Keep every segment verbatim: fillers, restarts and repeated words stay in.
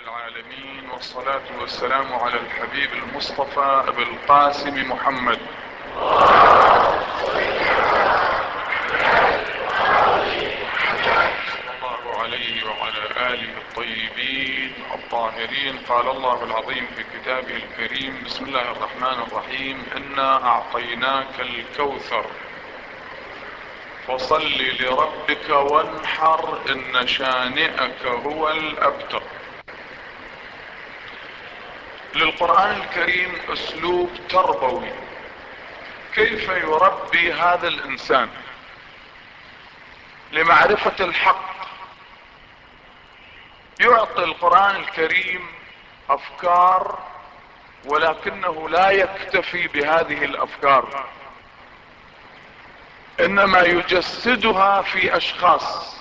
العالمين، والصلاة والسلام على الحبيب المصطفى أبي القاسم محمد صلى الله عليه وعلى آله الطيبين الطاهرين. قال الله العظيم في كتابه الكريم: بسم الله الرحمن الرحيم، إنا أعطيناك الكوثر فصل لربك وانحر إن شانئك هو الأبتر. للقرآن الكريم اسلوب تربوي، كيف يربي هذا الانسان لمعرفة الحق. يعطي القرآن الكريم افكار، ولكنه لا يكتفي بهذه الافكار، انما يجسدها في اشخاص.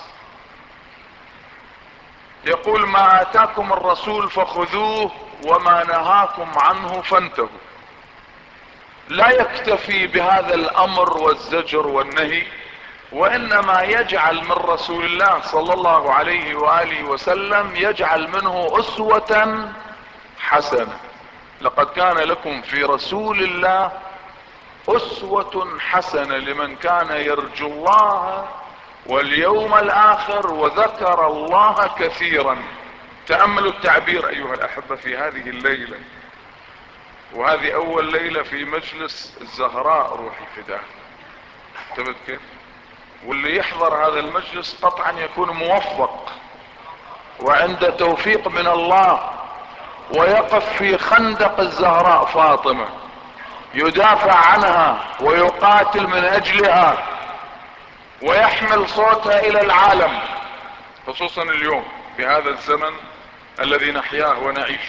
يقول: ما اتاكم الرسول فخذوه وما نهاكم عنه فانتهوا. لا يكتفي بهذا الامر والزجر والنهي، وانما يجعل من رسول الله صلى الله عليه وآله وسلم، يجعل منه اسوة حسنة. لقد كان لكم في رسول الله اسوة حسنة لمن كان يرجو الله واليوم الاخر وذكر الله كثيرا. تأملوا التعبير ايها الاحبة في هذه الليلة، وهذه اول ليلة في مجلس الزهراء روحي فداه. انتبهت كيف؟ واللي يحضر هذا المجلس قطعا يكون موفق وعند توفيق من الله، ويقف في خندق الزهراء فاطمة يدافع عنها ويقاتل من اجلها ويحمل صوتها الى العالم، خصوصا اليوم في هذا الزمن الذي نحياه ونعيشه.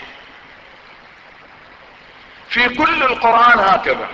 في كل القرآن هكذا.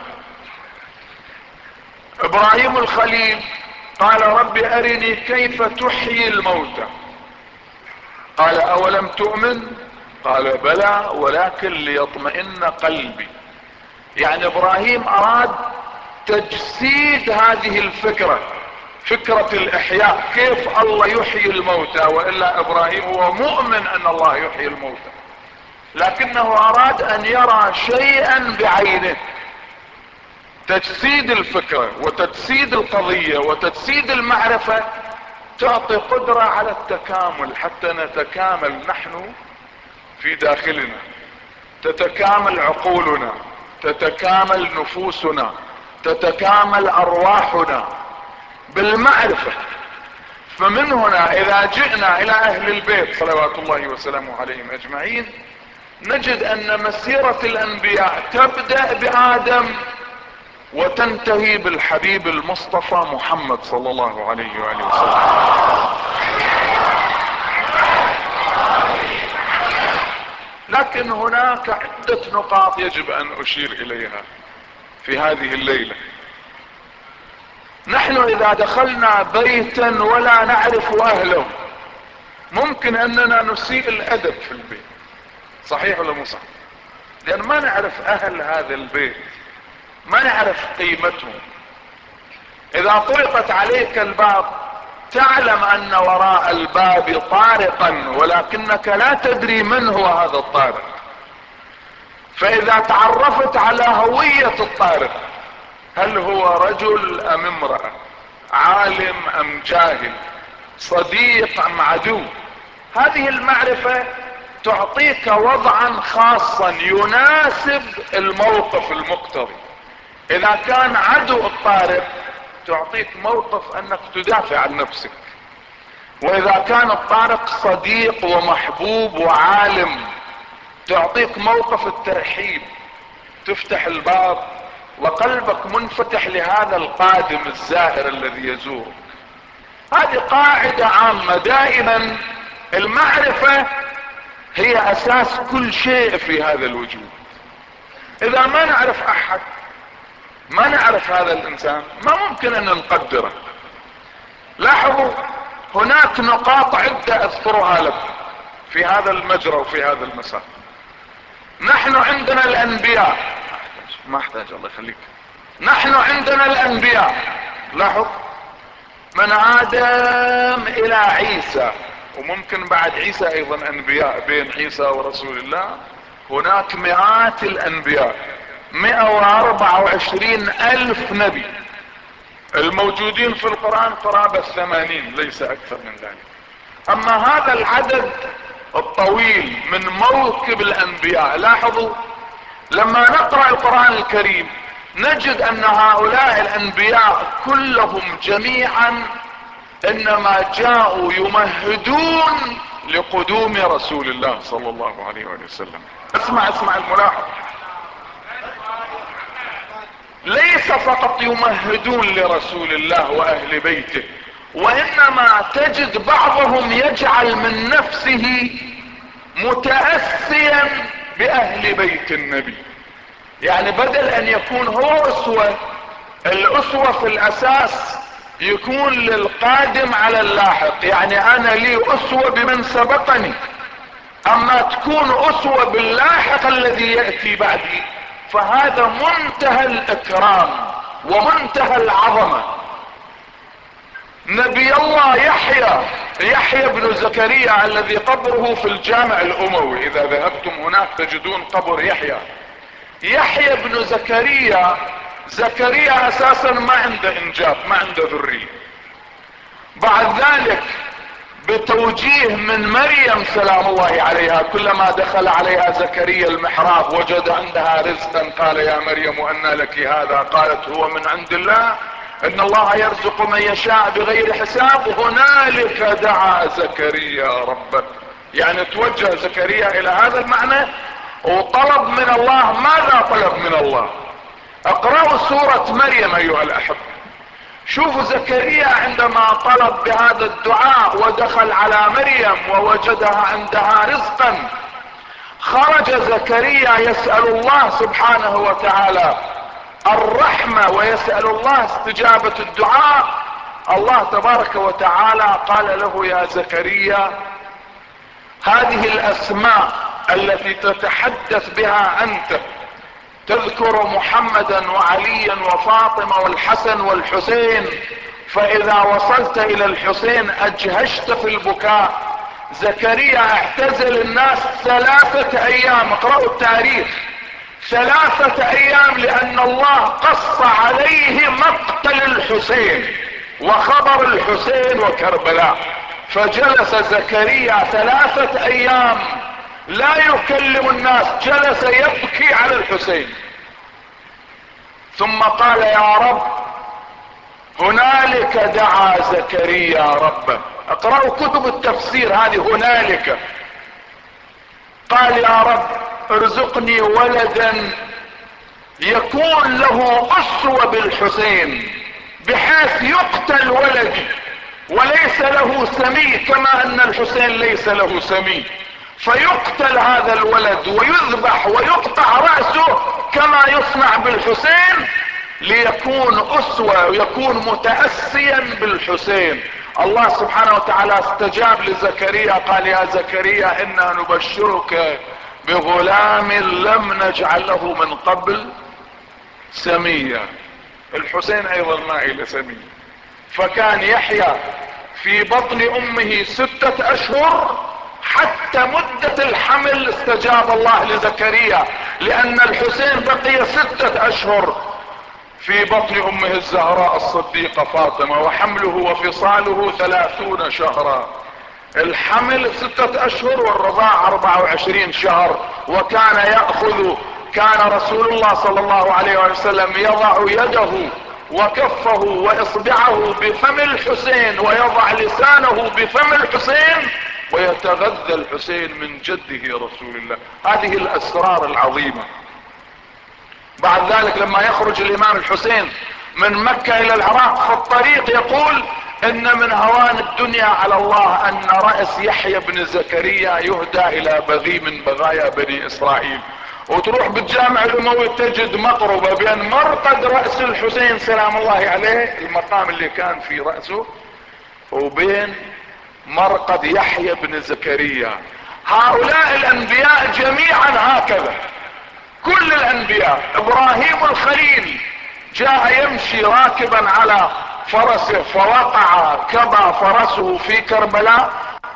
ابراهيم الخليل قال: رب ارني كيف تحيي الموتى. قال: اولم تؤمن؟ قال: بلى ولكن ليطمئن قلبي. يعني ابراهيم اراد تجسيد هذه الفكرة، فكرة الاحياء، كيف الله يحيي الموتى، والا ابراهيم هو مؤمن ان الله يحيي الموتى، لكنه اراد ان يرى شيئا بعينه. تجسيد الفكرة وتجسيد القضية وتجسيد المعرفة تعطي قدرة على التكامل، حتى نتكامل نحن في داخلنا، تتكامل عقولنا، تتكامل نفوسنا، تتكامل ارواحنا بالمعرفة. فمن هنا اذا جئنا الى اهل البيت صلوات الله وسلامه عليهم اجمعين، نجد ان مسيرة الانبياء تبدأ بآدم وتنتهي بالحبيب المصطفى محمد صلى الله عليه وآله وسلم. لكن هناك عدة نقاط يجب ان اشير اليها في هذه الليلة. نحن اذا دخلنا بيتا ولا نعرف اهله، ممكن اننا نسيء الادب في البيت، صحيح ولا مو صحيح؟ لان ما نعرف اهل هذا البيت، ما نعرف قيمتهم. اذا طرقت عليك الباب تعلم ان وراء الباب طارقا، ولكنك لا تدري من هو هذا الطارق. فاذا تعرفت على هوية الطارق، هل هو رجل ام امرأة، عالم ام جاهل، صديق ام عدو، هذه المعرفة تعطيك وضعا خاصا يناسب الموقف المقتضي. اذا كان عدو الطارق تعطيك موقف انك تدافع عن نفسك، واذا كان الطارق صديق ومحبوب وعالم تعطيك موقف الترحيب، تفتح الباب وقلبك منفتح لهذا القادم الزائر الذي يزورك. هذه قاعدة عامة دائما. المعرفة هي اساس كل شيء في هذا الوجود. اذا ما نعرف احد، ما نعرف هذا الانسان، ما ممكن ان نقدره. لاحظوا هناك نقاط عدة اذكرها لكم في هذا المجرى وفي هذا المسار. نحن عندنا الانبياء، ما احتاج الله يخليك، نحن عندنا الانبياء. لاحظ من ادم الى عيسى وممكن بعد عيسى ايضا انبياء بين عيسى ورسول الله. هناك مئات الانبياء، مئة واربعة وعشرين الف نبي الموجودين في القرآن قرابة الثمانين، ليس اكثر من ذلك. اما هذا العدد الطويل من موكب الانبياء، لاحظوا لما نقرأ القرآن الكريم نجد ان هؤلاء الانبياء كلهم جميعا انما جاءوا يمهدون لقدوم رسول الله صلى الله عليه وآله وسلم. اسمع اسمع الملاحظة، ليس فقط يمهدون لرسول الله واهل بيته، وانما تجد بعضهم يجعل من نفسه متأسيا باهل بيت النبي. يعني بدل ان يكون هو اسوة، الاسوة في الاساس يكون للقادم على اللاحق، يعني انا لي اسوة بمن سبقني، اما تكون اسوة باللاحق الذي يأتي بعدي فهذا منتهى الاكرام ومنتهى العظمة. نبي الله يحيى يحيى بن زكريا الذي قبره في الجامع الاموي، اذا ذهبتم هناك تجدون قبر يحيى. يحيى بن زكريا، زكريا اساسا ما عنده انجاب، ما عنده ذرية. بعد ذلك بتوجيه من مريم سلام الله عليها، كلما دخل عليها زكريا المحراب وجد عندها رزقا قال يا مريم أنى لك هذا؟ قالت هو من عند الله، ان الله يرزق من يشاء بغير حساب. هنالك دعا زكريا ربه، يعني توجه زكريا الى هذا المعنى وطلب من الله. ماذا طلب من الله؟ اقرأوا سورة مريم ايها الاحبة، شوفوا زكريا عندما طلب بهذا الدعاء ودخل على مريم ووجدها عندها رزقا، خرج زكريا يسأل الله سبحانه وتعالى الرحمة ويسأل الله استجابة الدعاء. الله تبارك وتعالى قال له يا زكريا هذه الاسماء التي تتحدث بها انت، تذكر محمدا وعليا وفاطمة والحسن والحسين، فاذا وصلت الى الحسين اجهشت في البكاء. زكريا اعتزل الناس ثلاثة ايام، اقرأوا التاريخ، ثلاثة ايام، لان الله قص عليه مقتل الحسين وخبر الحسين وكربلاء، فجلس زكريا ثلاثة ايام لا يكلم الناس، جلس يبكي على الحسين. ثم قال يا رب، هنالك دعا زكريا ربه، اقرأوا كتب التفسير هذه، هنالك قال يا رب ارزقني ولدا يكون له اسوة بالحسين بحيث يقتل ولدي وليس له سمي، كما ان الحسين ليس له سمي، فيقتل هذا الولد ويذبح ويقطع رأسه كما يصنع بالحسين، ليكون اسوة ويكون متأسيا بالحسين. الله سبحانه وتعالى استجاب لزكريا، قال يا زكريا انا نبشرك بغلام لم نجعل له من قبل سميا. الحسين ايضا ما الى سمي، فكان يحيى في بطن امه ستة اشهر حتى مدة الحمل استجاب الله لزكريا، لان الحسين بقي ستة اشهر في بطن امه الزهراء الصديقة فاطمة، وحمله وفصاله ثلاثون شهرا. الحمل ستة اشهر والرضاع اربعة وعشرين شهر. وكان يأخذ كان رسول الله صلى الله عليه وسلم يضع يده وكفه واصبعه بفم الحسين ويضع لسانه بفم الحسين ويتغذى الحسين من جده رسول الله. هذه الاسرار العظيمة. بعد ذلك لما يخرج الامام الحسين من مكة الى العراق في الطريق يقول ان من هوان الدنيا على الله ان رأس يحيى بن زكريا يهدى الى بغي من بغايا بني اسرائيل. وتروح بالجامع الاموي تجد مقربة بين مرقد رأس الحسين سلام الله عليه، المقام اللي كان في رأسه، وبين مرقد يحيى بن زكريا. هؤلاء الانبياء جميعا هكذا، كل الانبياء. ابراهيم الخليل جاء يمشي راكبا على فرسه فوقع كبا فرسه في كربلاء،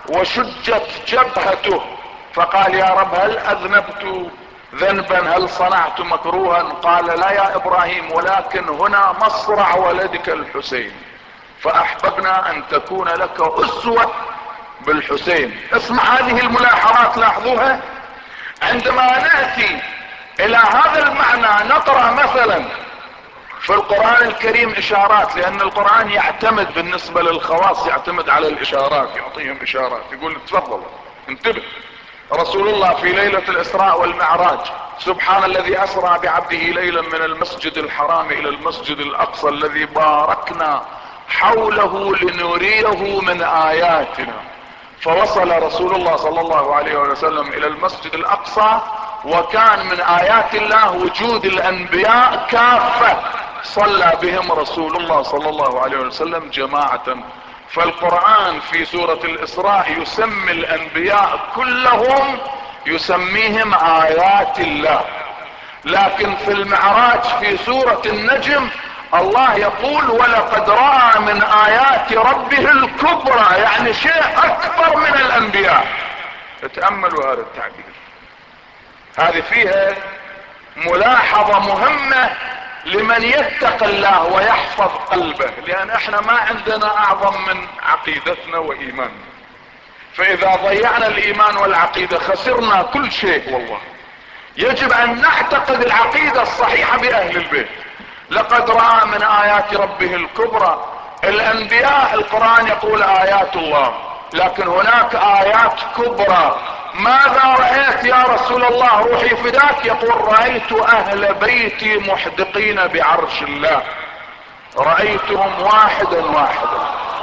وشجت جبهته فقال يا رب هل اذنبت ذنبا، هل صنعت مكروها؟ قال لا يا ابراهيم، ولكن هنا مصرع ولدك الحسين، فاحببنا ان تكون لك اسوة بالحسين. اسمع هذه الملاحظات، لاحظوها. عندما نأتي الى هذا المعنى نقرأ مثلا في القرآن الكريم اشارات، لان القرآن يعتمد بالنسبة للخواص يعتمد على الاشارات، يعطيهم اشارات، يقول تفضل انتبه. رسول الله في ليلة الاسراء والمعراج سبحان الذي اسرى بعبده ليلا من المسجد الحرام الى المسجد الاقصى الذي باركنا حوله لنريه من اياتنا. فوصل رسول الله صلى الله عليه وسلم الى المسجد الاقصى، وكان من ايات الله وجود الانبياء كافة، صلى بهم رسول الله صلى الله عليه وسلم جماعة. فالقرآن في سورة الاسراء يسمي الانبياء كلهم، يسميهم ايات الله. لكن في المعراج في سورة النجم الله يقول ولقد رأى من ايات ربه الكبرى، يعني شيء اكبر من الانبياء. اتأملوا هذا التعبير. هذه فيها ملاحظة مهمة لمن يتقي الله ويحفظ قلبه، لان احنا ما عندنا اعظم من عقيدتنا وايماننا. فاذا ضيعنا الايمان والعقيدة خسرنا كل شيء. والله يجب ان نعتقد العقيدة الصحيحة باهل البيت. لقد رأى من ايات ربه الكبرى. الانبياء القرآن يقول ايات الله، لكن هناك ايات كبرى. ماذا رأيت يا رسول الله روحي فداك؟ يقول رأيت اهل بيتي محدقين بعرش الله، رأيتهم واحدا واحدا.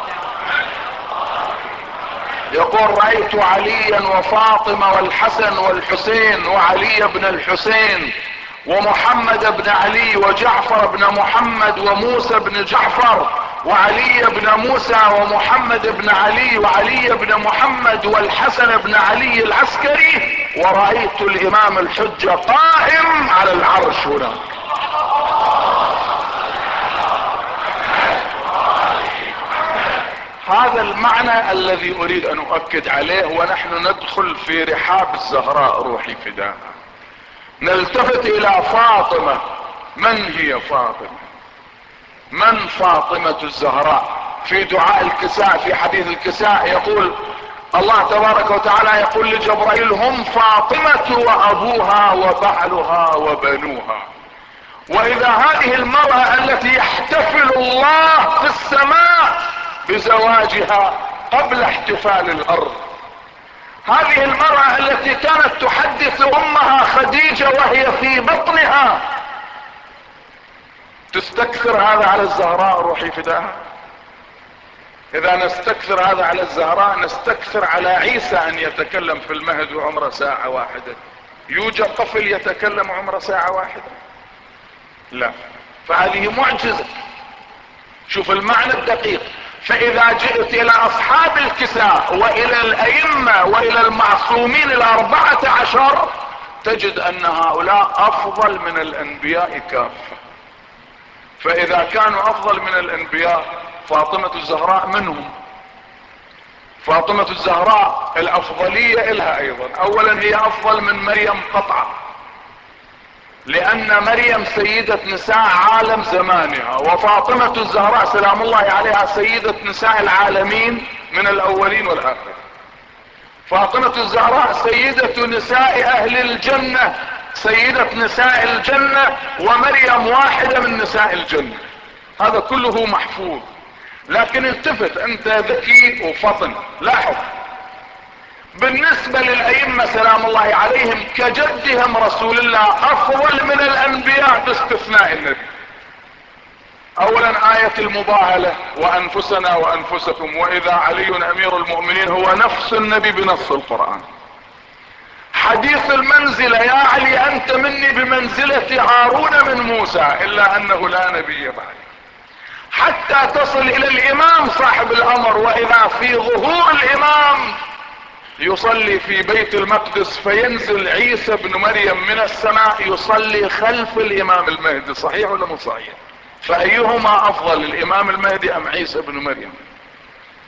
يقول رأيت عليا وفاطمة والحسن والحسين وعلي بن الحسين ومحمد بن علي وجعفر بن محمد وموسى بن جعفر وعلي بن موسى ومحمد بن علي وعلي بن محمد والحسن بن علي العسكري، ورأيت الامام الحجة قائم على العرش هنا. هذا المعنى الذي اريد ان اؤكد عليه. ونحن ندخل في رحاب الزهراء روحي فداها، نلتفت الى فاطمة. من هي فاطمة؟ من فاطمة الزهراء؟ في دعاء الكساء في حديث الكساء يقول الله تبارك وتعالى يقول لجبرائيل هم فاطمة وابوها وبعلها وبنوها. واذا هذه المرأة التي يحتفل الله في السماء بزواجها قبل احتفال الارض، هذه المرأة التي كانت تحدث امها خديجة وهي في بطنها، تستكثر هذا على الزهراء روحي فداها؟ اذا نستكثر هذا على الزهراء نستكثر على عيسى ان يتكلم في المهد وعمره ساعة واحدة. يوجد طفل يتكلم عمره ساعة واحدة؟ لا. فهذه معجزة. شوف المعنى الدقيق. فاذا جئت الى اصحاب الكساء والى الائمة والى المعصومين الاربعة عشر تجد ان هؤلاء افضل من الانبياء كافة. فاذا كانوا افضل من الانبياء فاطمة الزهراء منهم. فاطمة الزهراء الافضلية الها ايضا. اولا هي افضل من مريم قطعا، لان مريم سيدة نساء عالم زمانها، وفاطمة الزهراء سلام الله عليها سيدة نساء العالمين من الاولين والاخرين. فاطمة الزهراء سيدة نساء اهل الجنة، سيدة نساء الجنة، ومريم واحدة من نساء الجنة. هذا كله محفوظ. لكن التفت انت ذكي وفطن، لاحظ بالنسبة للأئمة سلام الله عليهم كجدهم رسول الله أفضل من الأنبياء باستثناء النبي. أولا آية المباهلة وأنفسنا وأنفسكم، وإذا علي أمير المؤمنين هو نفس النبي بنص القرآن. حديث المنزلة يا علي أنت مني بمنزلة هارون من موسى، إلا أنه لا نبي بعد. حتى تصل إلى الإمام صاحب الأمر، وإذا في ظهور الإمام يصلي في بيت المقدس فينزل عيسى بن مريم من السماء يصلي خلف الامام المهدي. صحيح ولا مو صحيح؟ فايهما افضل، الامام المهدي ام عيسى بن مريم؟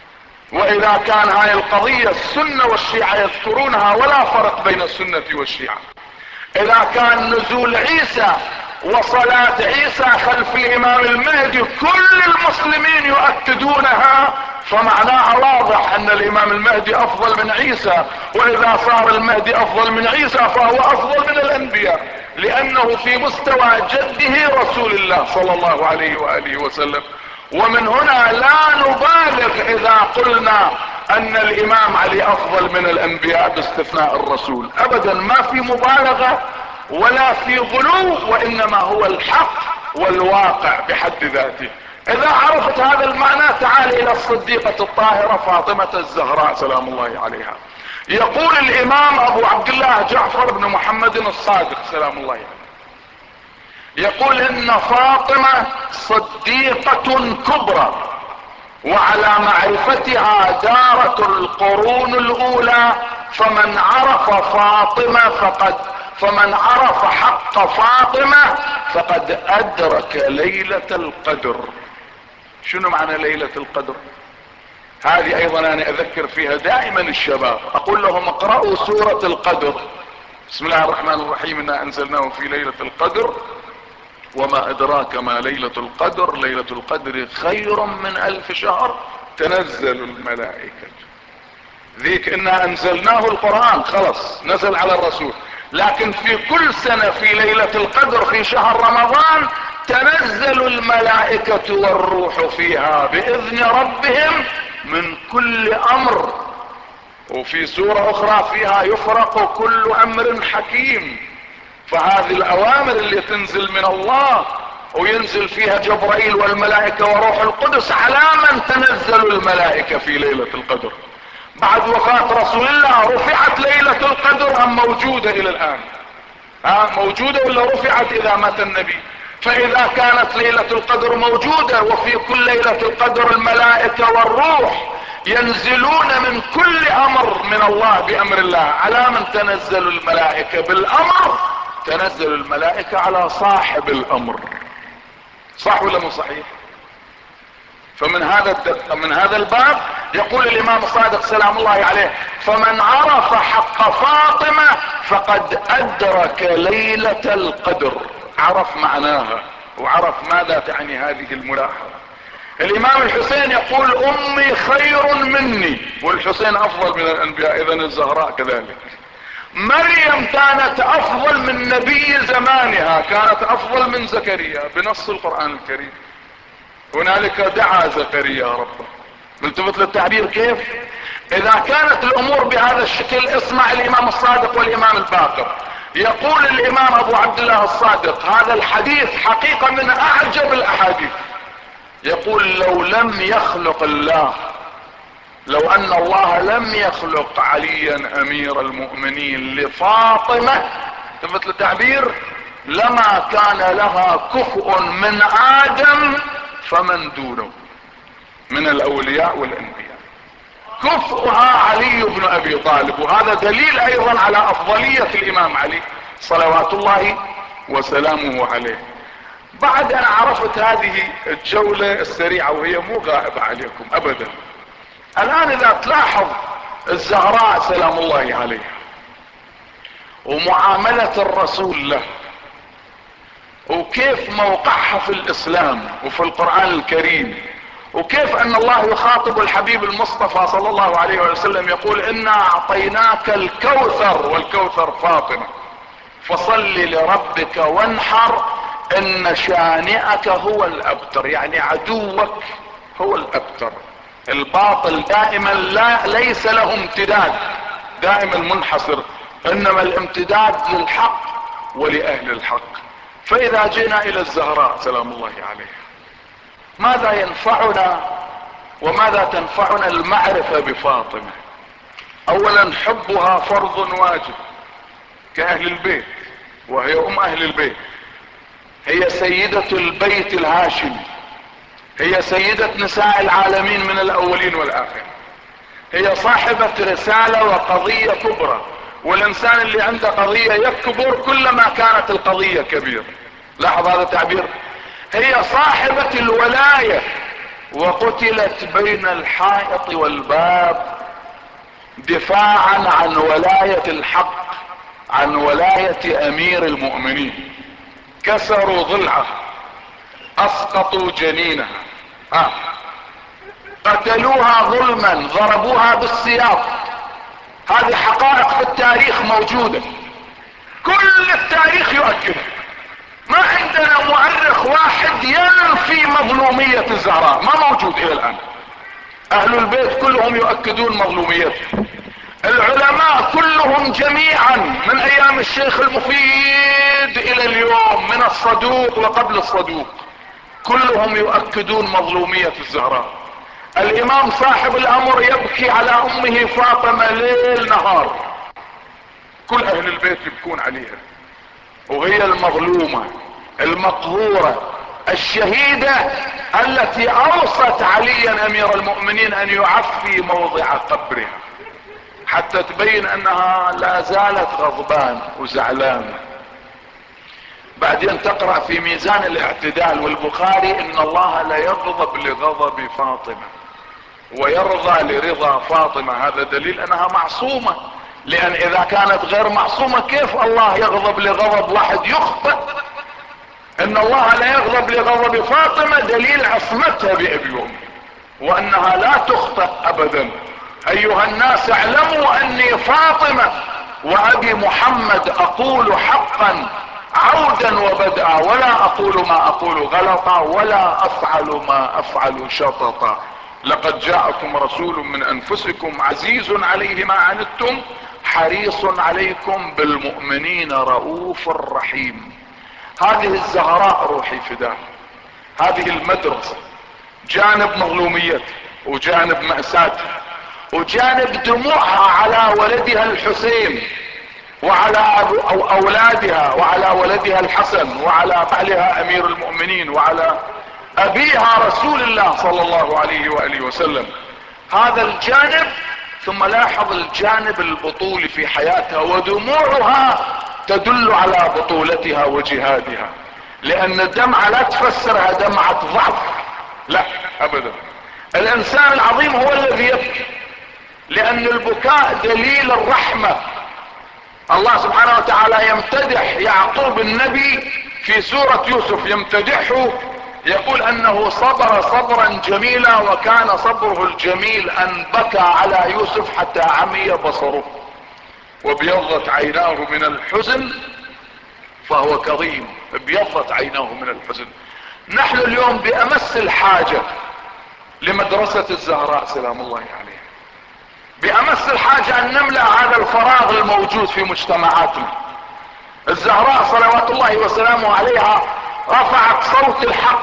واذا كان هاي القضية السنة والشيعة يذكرونها ولا فرق بين السنة والشيعة، اذا كان نزول عيسى وصلاة عيسى خلف الامام المهدي كل المسلمين يؤكدونها، فمعناها واضح ان الامام المهدي افضل من عيسى، واذا صار المهدي افضل من عيسى فهو افضل من الانبياء، لانه في مستوى جده رسول الله صلى الله عليه وآله وسلم. ومن هنا لا نبالغ اذا قلنا ان الامام علي افضل من الانبياء باستثناء الرسول، ابدا ما في مبالغة ولا في غلو، وانما هو الحق والواقع بحد ذاته. اذا عرفت هذا المعنى تعال الى الصديقة الطاهرة فاطمة الزهراء سلام الله عليها. يقول الامام ابو عبد الله جعفر بن محمد الصادق سلام الله عليه، يقول ان فاطمة صديقة كبرى وعلى معرفتها دارت القرون الاولى، فمن عرف فاطمة فقد فمن عرف حق فاطمة فقد ادرك ليلة القدر. شنو معنى ليلة القدر؟ هذه ايضا انا اذكر فيها دائما الشباب، اقول لهم اقرأوا سورة القدر، بسم الله الرحمن الرحيم انا انزلناه في ليلة القدر وما ادراك ما ليلة القدر ليلة القدر خير من الف شهر تنزل الملائكة. ذيك انا انزلناه القرآن خلص نزل على الرسول، لكن في كل سنة في ليلة القدر في شهر رمضان تنزل الملائكة والروح فيها بإذن ربهم من كل امر. وفي سورة اخرى فيها يفرق كل امر حكيم. فهذه الاوامر اللي تنزل من الله وينزل فيها جبرائيل والملائكة وروح القدس، على من تنزل الملائكة في ليلة القدر؟ بعد وفاة رسول الله رفعت ليلة القدر ام موجودة الى الان؟ ها موجودة ولا رفعت اذا مات النبي؟ فاذا كانت ليلة القدر موجودة وفي كل ليلة القدر الملائكة والروح ينزلون من كل امر من الله بامر الله، على من تنزل الملائكة؟ بالامر تنزل الملائكة على صاحب الامر. صح ولا مو صحيح؟ فمن هذا من هذا الباب يقول الامام الصادق سلام الله عليه فمن عرف حق فاطمة فقد ادرك ليلة القدر، عرف معناها وعرف ماذا تعني هذه الملاحظة. الامام الحسين يقول امي خير مني، والحسين افضل من الانبياء، اذن الزهراء كذلك. مريم كانت افضل من نبي زمانها، كانت افضل من زكريا بنص القرآن الكريم. هنالك دعا زكريا ربه. ملتفت للتعبير كيف؟ اذا كانت الامور بهذا الشكل اسمع الامام الصادق والامام الباقر. يقول الامام ابو عبد الله الصادق هذا الحديث حقيقة من اعجب الاحاديث، يقول لو لم يخلق الله لو ان الله لم يخلق عليا امير المؤمنين لفاطمة تفت التعبير لما كان لها كفء من ادم فمن دونه من الاولياء والانبياء. كفؤها علي بن ابي طالب، وهذا دليل ايضا على افضلية الامام علي صلوات الله وسلامه عليه. بعد ان عرفت هذه الجولة السريعة وهي مو غائبة عليكم ابدا، الان اذا تلاحظ الزهراء سلام الله عليها ومعاملة الرسول له وكيف موقعها في الاسلام وفي القرآن الكريم، وكيف ان الله يخاطب الحبيب المصطفى صلى الله عليه وسلم يقول انا اعطيناك الكوثر، والكوثر فاطمة، فصل لربك وانحر ان شانئك هو الابتر، يعني عدوك هو الابتر. الباطل دائما لا ليس له امتداد، دائما منحصر، انما الامتداد للحق ولاهل الحق. فاذا جينا الى الزهراء سلام الله عليها، ماذا ينفعنا وماذا تنفعنا المعرفة بفاطمة؟ اولا حبها فرض واجب كاهل البيت، وهي ام اهل البيت، هي سيدة البيت الهاشمي، هي سيدة نساء العالمين من الاولين والاخرين، هي صاحبة رسالة وقضية كبرى، والانسان اللي عنده قضية يكبر كلما كانت القضية كبيرة. لاحظ هذا التعبير، هي صاحبة الولاية وقتلت بين الحائط والباب دفاعا عن ولاية الحق، عن ولاية امير المؤمنين. كسروا ضلعه، اسقطوا جنينها، آه. قتلوها ظلما، ضربوها بالسياط. هذه حقائق في التاريخ موجودة، كل التاريخ يؤكد. ما عندنا مؤرخ واحد ينفي مظلومية الزهراء، ما موجود الى الان. اهل البيت كلهم يؤكدون مظلوميته، العلماء كلهم جميعا من ايام الشيخ المفيد الى اليوم، من الصدوق وقبل الصدوق، كلهم يؤكدون مظلومية الزهراء. الامام صاحب الامر يبكي على امه فاطمة ليل نهار، كل اهل البيت يبكون عليها، وهي المظلومة المقهورة الشهيدة التي اوصت عليا امير المؤمنين ان يعفي موضع قبرها، حتى تبين انها لا زالت غضبان وزعلانة. بعدين تقرأ في ميزان الاعتدال والبخاري ان الله لا يغضب لغضب فاطمة ويرضى لرضا فاطمة. هذا دليل انها معصومة، لان اذا كانت غير معصومة كيف الله يغضب لغضب واحد يخطئ؟ ان الله لا يغضب لغضب فاطمة دليل عصمتها بأبي وأمي، وانها لا تخطئ ابدا. ايها الناس اعلموا اني فاطمة وابي محمد اقول حقا عودا وبدءا، ولا اقول ما اقول غلطا، ولا افعل ما افعل شططا. لقد جاءكم رسول من انفسكم عزيز عليه ما عنتم حريص عليكم بالمؤمنين رؤوف رحيم. هذه الزهراء روحي فداه، هذه المدرسة، جانب مظلوميته وجانب مأساته وجانب دموعها على ولدها الحسين وعلى أو اولادها وعلى ولدها الحسن وعلى بعلها امير المؤمنين وعلى ابيها رسول الله صلى الله عليه وآله وسلم. هذا الجانب. ثم لاحظ الجانب البطولي في حياتها، ودموعها تدل على بطولتها وجهادها، لان الدمعة لا تفسرها دمعة ضعف، لا ابدا. الانسان العظيم هو الذي يبكي، لان البكاء دليل الرحمة. الله سبحانه وتعالى يمتدح يعقوب النبي في سورة يوسف، يمتدحه يقول انه صبر صبرا جميلا، وكان صبره الجميل ان بكى على يوسف حتى عمي بصره وابيضت عيناه من الحزن فهو كظيم. ابيضت عيناه من الحزن. نحن اليوم بامس الحاجة لمدرسة الزهراء سلام الله عليها، بامس الحاجة ان نملأ هذا الفراغ الموجود في مجتمعاتنا. الزهراء صلوات الله وسلامه عليها رفعت صوت الحق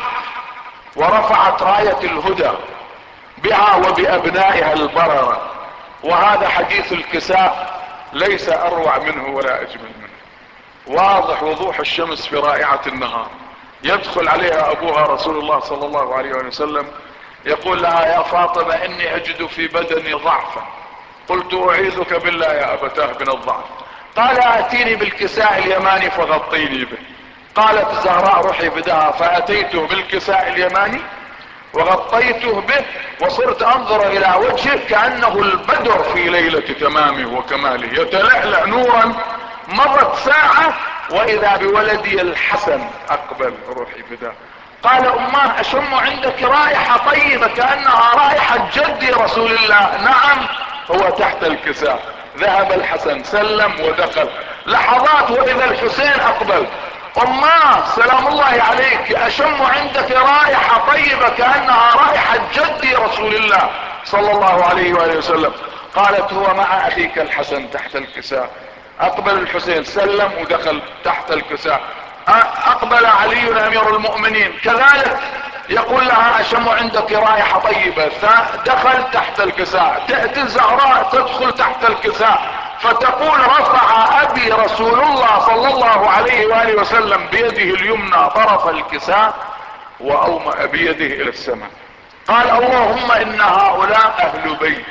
ورفعت راية الهدى بها وبابنائها البررة، وهذا حديث الكساء ليس اروع منه ولا اجمل منه، واضح وضوح الشمس في رائعة النهار. يدخل عليها ابوها رسول الله صلى الله عليه وسلم يقول لها يا فاطمة اني اجد في بدني ضعفا. قلت اعيذك بالله يا ابتاه من الضعف. قال اتيني بالكساء اليماني فغطيني به. قالت الزهراء روحي بدها، فاتيته بالكساء اليماني وغطيته به، وصرت انظر الى وجهه كأنه البدر في ليلة تمامه وكماله يتلألأ نورا. مضت ساعة واذا بولدي الحسن اقبل روحي فداه. قال اماه اشم عندك رائحة طيبة كأنها رائحة جدي رسول الله. نعم هو تحت الكساء. ذهب الحسن سلم ودخل. لحظات واذا الحسين اقبل. اماه سلام الله عليك اشم عندك رائحة طيبة كأنها رائحة جدي رسول الله صلى الله عليه وآله وسلم. قالت هو مع اخيك الحسن تحت الكساء. اقبل الحسين سلم ودخل تحت الكساء. اقبل علي امير المؤمنين كذلك يقول لها اشم عندك رائحة طيبة، فدخل تحت الكساء. تأتي الزهراء تدخل تحت الكساء فتقول رفع ابي رسول الله صلى الله عليه وآله وسلم بيده اليمنى طرف الكساء واومأ بيده الى السماء. قال اللهم ان هؤلاء اهل بيت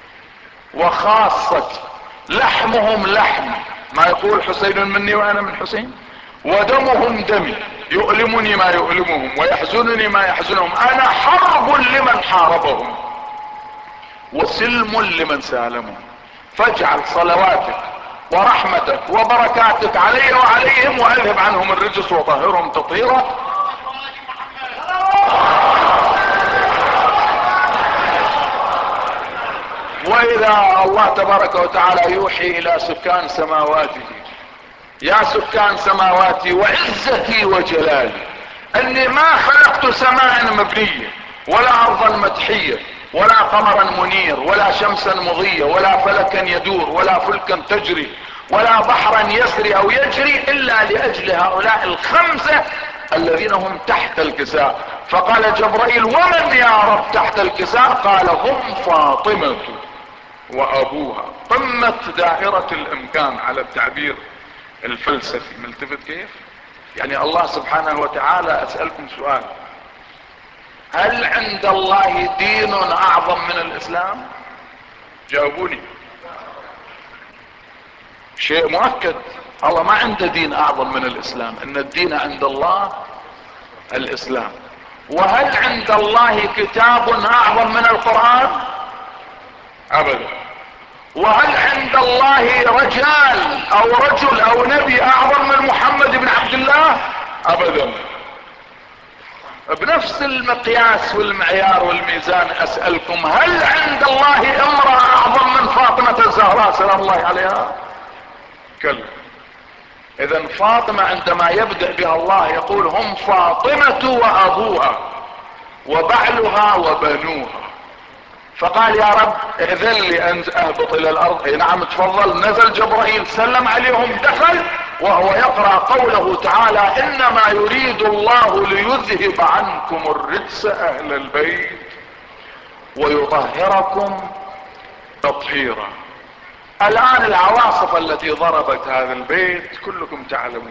وخاصة لحمهم لحم، ما يقول حسين مني وانا من حسين، ودمهم دمي، يؤلمني ما يؤلمهم ويحزنني ما يحزنهم، انا حرب لمن حاربهم وسلم لمن سالمهم، فاجعل صلواتك ورحمتك وبركاتك علي وعليهم واذهب عنهم الرجس وطهرهم تطهيرا. واذا الله تبارك وتعالى يوحي الى سكان سماواته: يا سكان سماواتي وعزتي وجلالي اني ما خلقت سماء مبنية ولا ارضا مدحية ولا قمرا منير ولا شمسا مضية ولا فلكا يدور ولا فلكا تجري ولا بحرا يسري او يجري الا لاجل هؤلاء الخمسة الذين هم تحت الكساء. فقال جبرائيل: ومن يا رب تحت الكساء؟ قال: هم فاطمة وابوها. قمة دائرة الامكان على التعبير الفلسفي. ملتفت كيف؟ يعني الله سبحانه وتعالى، اسألكم سؤال: هل عند الله دين اعظم من الاسلام؟ جاوبوني. شيء مؤكد، الله ما عنده دين اعظم من الاسلام، ان الدين عند الله الاسلام. وهل عند الله كتاب اعظم من القرآن؟ ابدا. وهل عند الله رجال او رجل او نبي اعظم من محمد بن عبد الله؟ ابدا. بنفس المقياس والمعيار والميزان اسألكم: هل عند الله امرأة اعظم من فاطمة الزهراء سلام الله عليها؟ كلا. اذا فاطمة عندما يبدأ بها الله يقول: هم فاطمة وابوها وبعلها وبنوها. فقال: يا رب اذن لي ان اهبط الى الارض. نعم تفضل. نزل جبرائيل سلم عليهم دخل وهو يقرأ قوله تعالى: انما يريد الله ليذهب عنكم الرجس اهل البيت ويطهركم تطهيرا. الان العواصف التي ضربت هذا البيت كلكم تعلمون.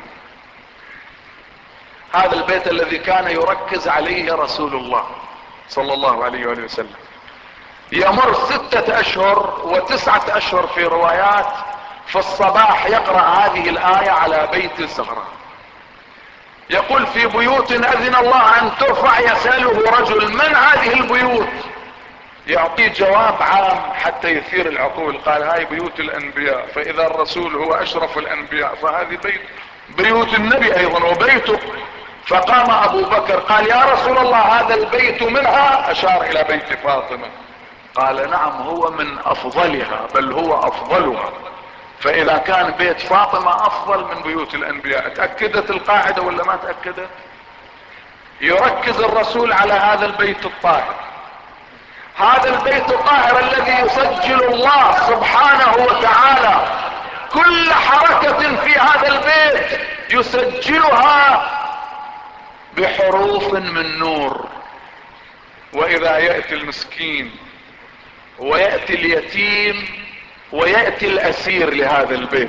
هذا البيت الذي كان يركز عليه رسول الله صلى الله عليه وآله وسلم، يمر ستة اشهر وتسعة اشهر في روايات، في الصباح يقرأ هذه الآية على بيت الزهراء، يقول: في بيوت اذن الله ان ترفع يسأله رجل من هذه البيوت، يعطيه جواب عام حتى يثير العقول. قال: هاي بيوت الانبياء، فاذا الرسول هو اشرف الانبياء فهذه بيت بيوت النبي ايضا وبيته. فقام ابو بكر قال: يا رسول الله هذا البيت منها، اشار الى بيت فاطمة. قال: نعم هو من افضلها، بل هو افضلها. فاذا كان بيت فاطمة افضل من بيوت الانبياء، تأكدت القاعدة ولا ما تأكدت؟ يركز الرسول على هذا البيت الطاهر، هذا البيت الطاهر الذي يسجل الله سبحانه وتعالى كل حركة في هذا البيت، يسجلها بحروف من نور. واذا يأتي المسكين ويأتي اليتيم ويأتي الاسير لهذا البيت،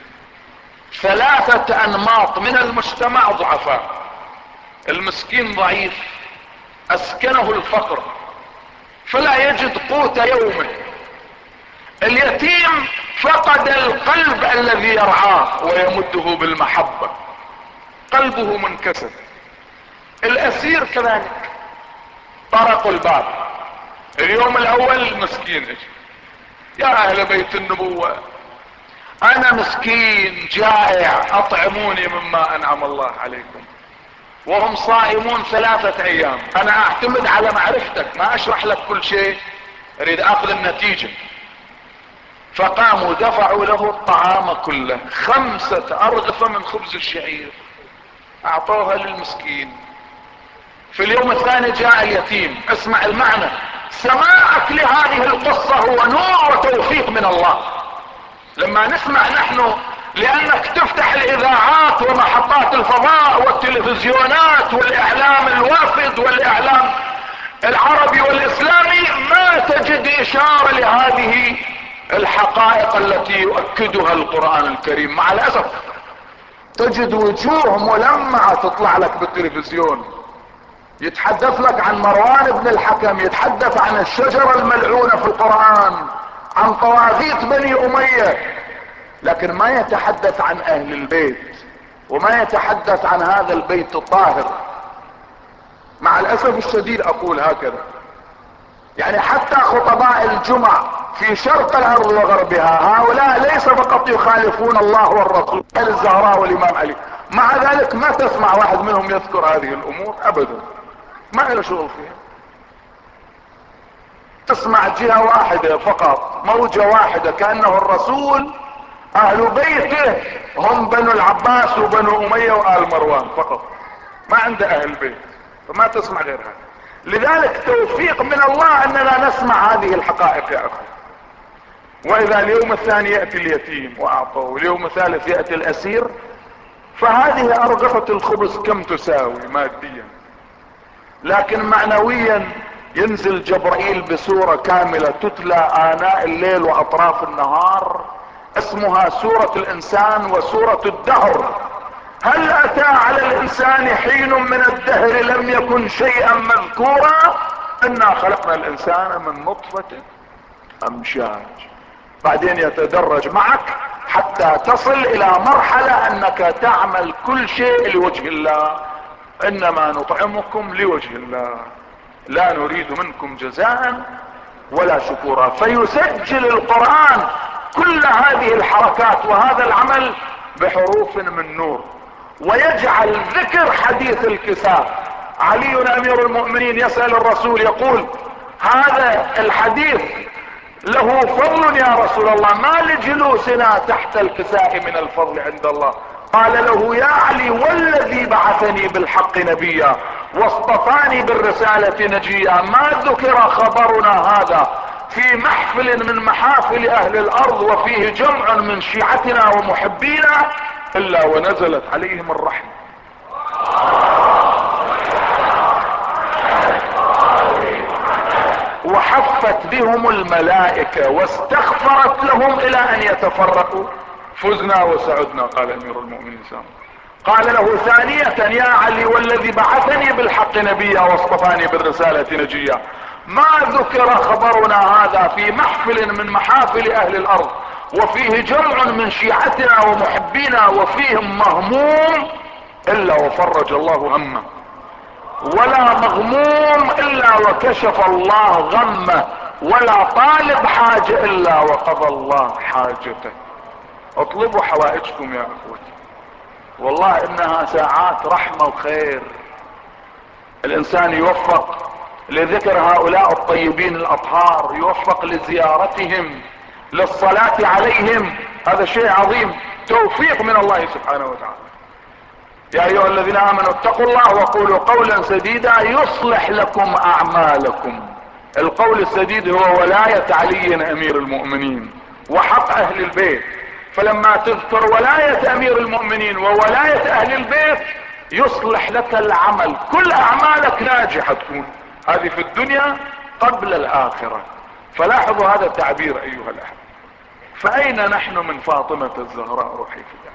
ثلاثة انماط من المجتمع ضعفاء: المسكين ضعيف اسكنه الفقر فلا يجد قوت يومه، اليتيم فقد القلب الذي يرعاه ويمده بالمحبة، قلبه منكسر، الاسير كذلك طرقوا الباب. اليوم الاول المسكين اجي: يا اهل بيت النبوة انا مسكين جائع اطعموني مما انعم الله عليكم. وهم صائمون ثلاثة ايام. انا اعتمد على معرفتك، ما اشرح لك كل شيء، اريد اخذ النتيجة. فقاموا دفعوا له الطعام كله، خمسة ارغفة من خبز الشعير اعطوها للمسكين. في اليوم الثاني جاء اليتيم. اسمع المعنى، سماعك لهذه القصة هو نور وتوفيق من الله. لما نسمع نحن، لانك تفتح الاذاعات ومحطات الفضاء والتلفزيونات والاعلام الوافد والاعلام العربي والاسلامي، ما تجد اشارة لهذه الحقائق التي يؤكدها القرآن الكريم. مع الاسف تجد وجوه ملمعة تطلع لك بالتلفزيون، يتحدث لك عن مروان بن الحكم، يتحدث عن الشجرة الملعونة في القرآن، عن طواغيت بني امية، لكن ما يتحدث عن اهل البيت. وما يتحدث عن هذا البيت الطاهر. مع الاسف الشديد اقول هكذا، يعني حتى خطباء الجمع في شرق الارض وغربها هؤلاء ليس فقط يخالفون الله والرسول الزهراء والامام علي، مع ذلك ما تسمع واحد منهم يذكر هذه الامور ابدا، ما له شغل فيها. تسمع جهة واحدة فقط، موجة واحدة، كأنه الرسول اهل بيته هم بنو العباس وبنو امية وآل مروان فقط، ما عنده اهل بيت، فما تسمع غير هذا. لذلك توفيق من الله اننا نسمع هذه الحقائق يا اخي. واذا اليوم الثاني يأتي اليتيم واعطوه، واليوم الثالث يأتي الاسير، فهذه ارغفة الخبز كم تساوي ماديا، لكن معنويا ينزل جبرائيل بسورة كاملة تتلى آناء الليل واطراف النهار، اسمها سورة الانسان وسورة الدهر. هل اتى على الانسان حين من الدهر لم يكن شيئا مذكورا؟ انا خلقنا الانسان من نطفة امشاج، بعدين يتدرج معك حتى تصل الى مرحلة انك تعمل كل شيء لوجه الله. انما نطعمكم لوجه الله لا نريد منكم جزاء ولا شكورا. فيسجل القرآن كل هذه الحركات وهذا العمل بحروف من نور، ويجعل ذكر حديث الكساء. علي امير المؤمنين يسأل الرسول يقول هذا الحديث له فضل يا رسول الله، ما لجلوسنا تحت الكساء من الفضل عند الله؟ قال له يا علي والذي بعثني بالحق نبيا واصطفاني بالرسالة نجيا، ما ذكر خبرنا هذا في محفل من محافل اهل الارض وفيه جمع من شيعتنا ومحبينا الا ونزلت عليهم الرحمة وحفت بهم الملائكة واستغفرت لهم الى ان يتفرقوا. فزنا وسعدنا قال امير المؤمنين سام. قال له ثانية يا علي والذي بعثني بالحق نبيا واصطفاني بالرسالة نجيا، ما ذكر خبرنا هذا في محفل من محافل اهل الارض وفيه جمع من شيعتنا ومحبينا وفيهم مهموم الا وفرج الله همه، ولا مغموم الا وكشف الله غمه، ولا طالب حاجة الا وقضى الله حاجته. اطلبوا حوائجكم يا اخوتي، والله انها ساعات رحمة وخير. الانسان يوفق لذكر هؤلاء الطيبين الاطهار، يوفق لزيارتهم، للصلاة عليهم، هذا شيء عظيم، توفيق من الله سبحانه وتعالى. يا ايها الذين امنوا اتقوا الله وقولوا قولا سديدا يصلح لكم اعمالكم. القول السديد هو ولاية علي امير المؤمنين وحق اهل البيت، فلما تذكر ولاية امير المؤمنين وولاية اهل البيت يصلح لك العمل، كل اعمالك ناجحة تكون، هذه في الدنيا قبل الاخرة. فلاحظوا هذا التعبير ايها الاحباب. فاين نحن من فاطمة الزهراء روحي فيها؟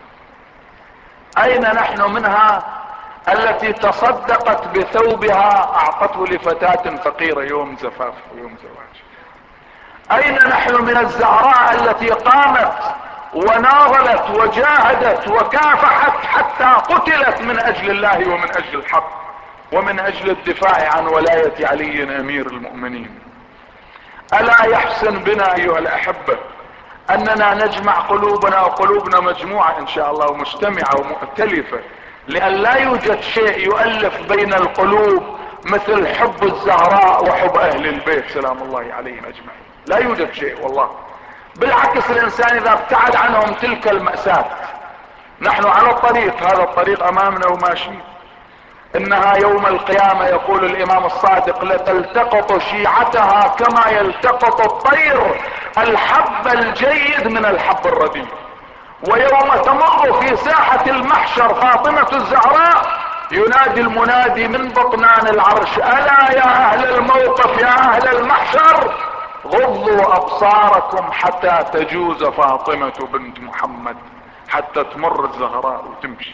اين نحن منها التي تصدقت بثوبها اعطته لفتاة فقيرة يوم زفاف ويوم زواج؟ اين نحن من الزهراء التي قامت وناضلت وجاهدت وكافحت حتى قتلت من اجل الله ومن اجل الحق ومن اجل الدفاع عن ولاية علي امير المؤمنين؟ الا يحسن بنا ايها الاحبة اننا نجمع قلوبنا، وقلوبنا مجموعة ان شاء الله ومجتمعة ومؤتلفة، لان لا يوجد شيء يؤلف بين القلوب مثل حب الزهراء وحب اهل البيت سلام الله عليهم اجمعين. لا يوجد شيء والله، بالعكس الانسان اذا ابتعد عنهم تلك المأساة. نحن على الطريق، هذا الطريق امامنا وماشيين، انها يوم القيامة يقول الامام الصادق لتلتقط شيعتها كما يلتقط الطير الحب الجيد من الحب الرديء. ويوم تمر في ساحة المحشر فاطمة الزهراء ينادي المنادي من بطنان العرش الا يا اهل الموقف يا اهل المحشر غضوا ابصاركم حتى تجوز فاطمة بنت محمد، حتى تمر الزهراء وتمشي.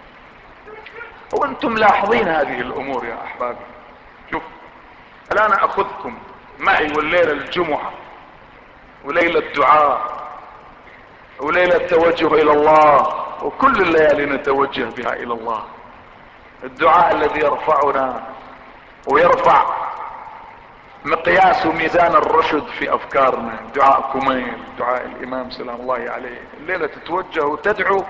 وانتم لاحظين هذه الامور يا احبابي. شوف الان اخذكم معي والليلة الجمعة وليلة دعاء وليلة توجه الى الله وكل الليالي نتوجه بها الى الله. الدعاء الذي يرفعنا ويرفع مقياس ميزان الرشد في افكارنا، دعاء كميل، دعاء الامام سلام الله عليه. الليلة تتوجه وتدعو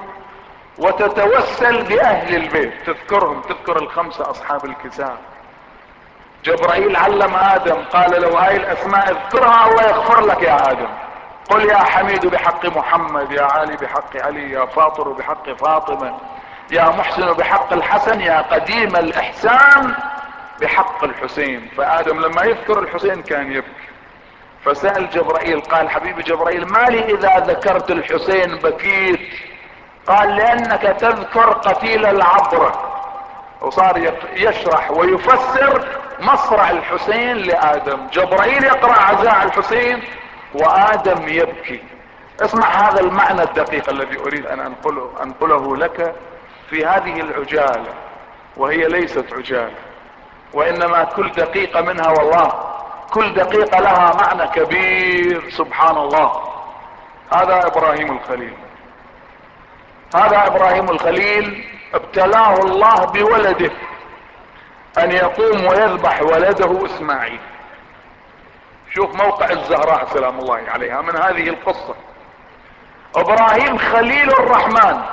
وتتوسل باهل البيت، تذكرهم، تذكر الخمسة اصحاب الكساء. جبرائيل علم ادم، قال له هاي الاسماء اذكرها الله يغفر لك يا ادم. قل يا حميد بحق محمد، يا علي بحق علي، يا فاطر بحق فاطمة، يا محسن بحق الحسن، يا قديم الاحسان بحق الحسين. فادم لما يذكر الحسين كان يبكي، فسأل جبرائيل قال حبيبي جبرائيل ما لي اذا ذكرت الحسين بكيت؟ قال لانك تذكر قتيل العبرة. وصار يشرح ويفسر مصرع الحسين لادم. جبرائيل يقرأ عزاء الحسين وادم يبكي. اسمع هذا المعنى الدقيق الذي اريد ان انقله, أنقله لك في هذه العجالة، وهي ليست عجالة، وانما كل دقيقة منها والله كل دقيقة لها معنى كبير. سبحان الله. هذا ابراهيم الخليل، هذا ابراهيم الخليل ابتلاه الله بولده ان يقوم ويذبح ولده اسماعيل. شوف موقع الزهراء سلام الله عليها من هذه القصة. ابراهيم خليل الرحمن،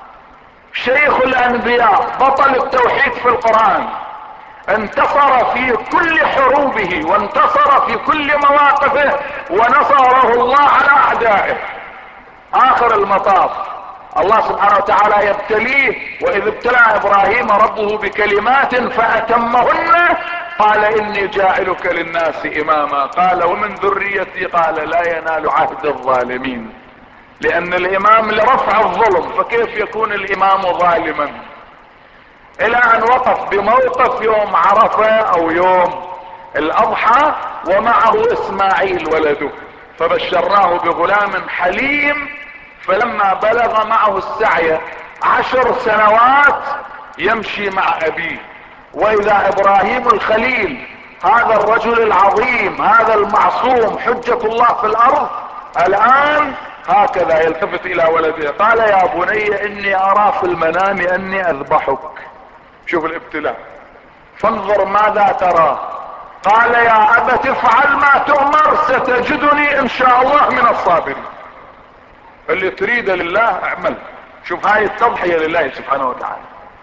شيخ الانبياء، بطل التوحيد في القرآن، انتصر في كل حروبه وانتصر في كل مواقفه ونصره الله على اعدائه. اخر المطاف الله سبحانه وتعالى يبتليه، واذ ابتلى ابراهيم ربه بكلمات فاتمهن قال اني جاعلك للناس اماما، قال ومن ذريتي، قال لا ينال عهد الظالمين. لان الامام لرفع الظلم، فكيف يكون الامام ظالما؟ الى ان وقف بموقف يوم عرفة او يوم الاضحى ومعه اسماعيل ولده، فبشرناه بغلام حليم. فلما بلغ معه السعي عشر سنوات يمشي مع ابيه، واذا ابراهيم الخليل هذا الرجل العظيم، هذا المعصوم، حجة الله في الارض، الان هكذا يلتفت الى ولده قال يا بني اني ارى في المنام اني اذبحك. شوف الابتلاء، فانظر ماذا ترى. قال يا ابت افعل ما تؤمر ستجدني ان شاء الله من الصابرين. اللي تريد لله اعمل. شوف هاي التضحية لله سبحانه وتعالى.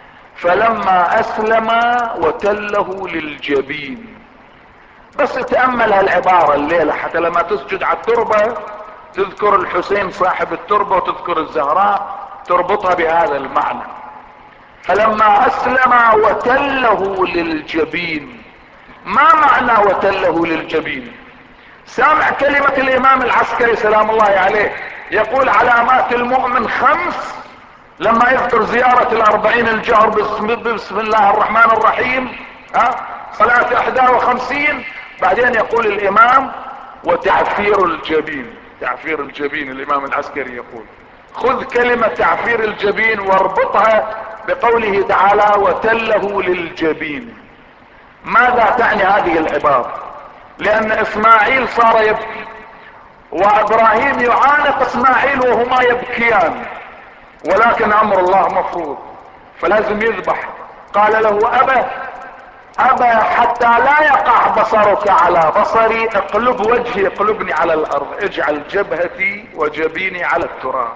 فلما اسلم وتله للجبين. بس تأمل هالعبارة الليلة حتى لما تسجد على التربة تذكر الحسين صاحب التربة وتذكر الزهراء، تربطها بهذا المعنى. فلما اسلم وتله للجبين. ما معنى وتله للجبين؟ سامع كلمة الامام العسكري سلام الله عليه يقول علامات المؤمن خمس لما يذكر زيارة الاربعين الجهر بسم, بسم الله الرحمن الرحيم، ها صلاة احدى وخمسين. بعدين يقول الامام وتعفير الجبين. تعفير الجبين الامام العسكري يقول خذ كلمة تعفير الجبين واربطها بقوله تعالى وتله للجبين. ماذا تعني هذه العبارة؟ لان اسماعيل صار يبكي وابراهيم يعانق اسماعيل وهما يبكيان، ولكن امر الله مفروض فلازم يذبح. قال له ابا ابا حتى لا يقع بصرك على بصري، اقلب وجهي، اقلبني على الارض، اجعل جبهتي وجبيني على التراب.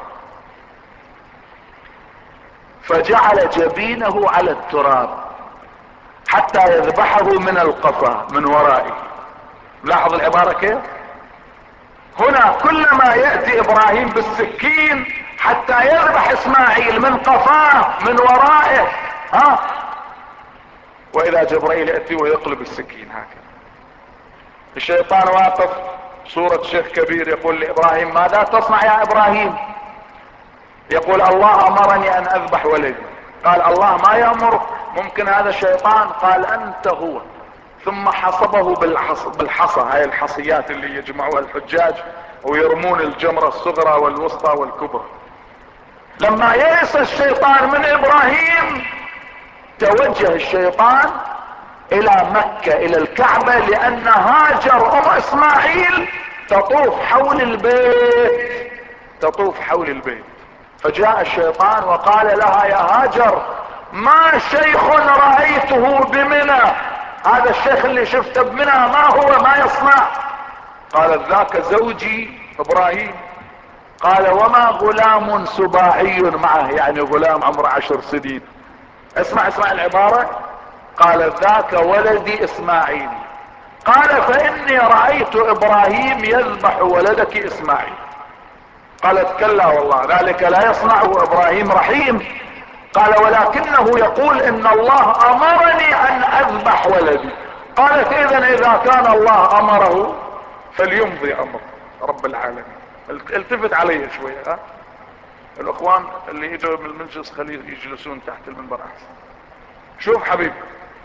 فجعل جبينه على التراب حتى يذبحه من القفا من ورائه. لاحظ العبارة كيف؟ هنا كلما يأتي ابراهيم بالسكين حتى يذبح اسماعيل من قفاه من ورائه، ها، واذا جبرائيل يأتي ويقلب السكين هكذا. الشيطان واقف صورة شيخ كبير يقول لابراهيم ماذا تصنع يا ابراهيم؟ يقول الله امرني ان اذبح ولدي. قال الله ما يأمرك؟ ممكن هذا الشيطان؟ قال انت هو. ثم حصبه بالحص... بالحصى، هاي الحصيات اللي يجمعوها الحجاج ويرمون الجمرة الصغرى والوسطى والكبرى. لما يئس الشيطان من ابراهيم توجه الشيطان الى مكة الى الكعبة، لان هاجر ام اسماعيل تطوف حول البيت، تطوف حول البيت. فجاء الشيطان وقال لها يا هاجر ما شيخ رأيته بمنى، هذا الشيخ اللي شفته بمنى ما هو ما يصنع؟ قالت ذاك زوجي ابراهيم. قال وما غلام سباعي معه، يعني غلام عمره عشر سنين. اسمع اسمع العبارة، قال ذاك ولدي اسماعيل. قال فاني رأيت ابراهيم يذبح ولدك اسماعيل. قالت كلا والله ذلك لا يصنعه ابراهيم رحيم. قال ولكنه يقول ان الله امرني ان اذبح ولدي. قالت اذا اذا كان الله امره فليمضي امر رب العالمين. التفت علي شوية ها الاخوان اللي يجوا من المجلس خليه يجلسون تحت المنبر احسن. شوف حبيبي،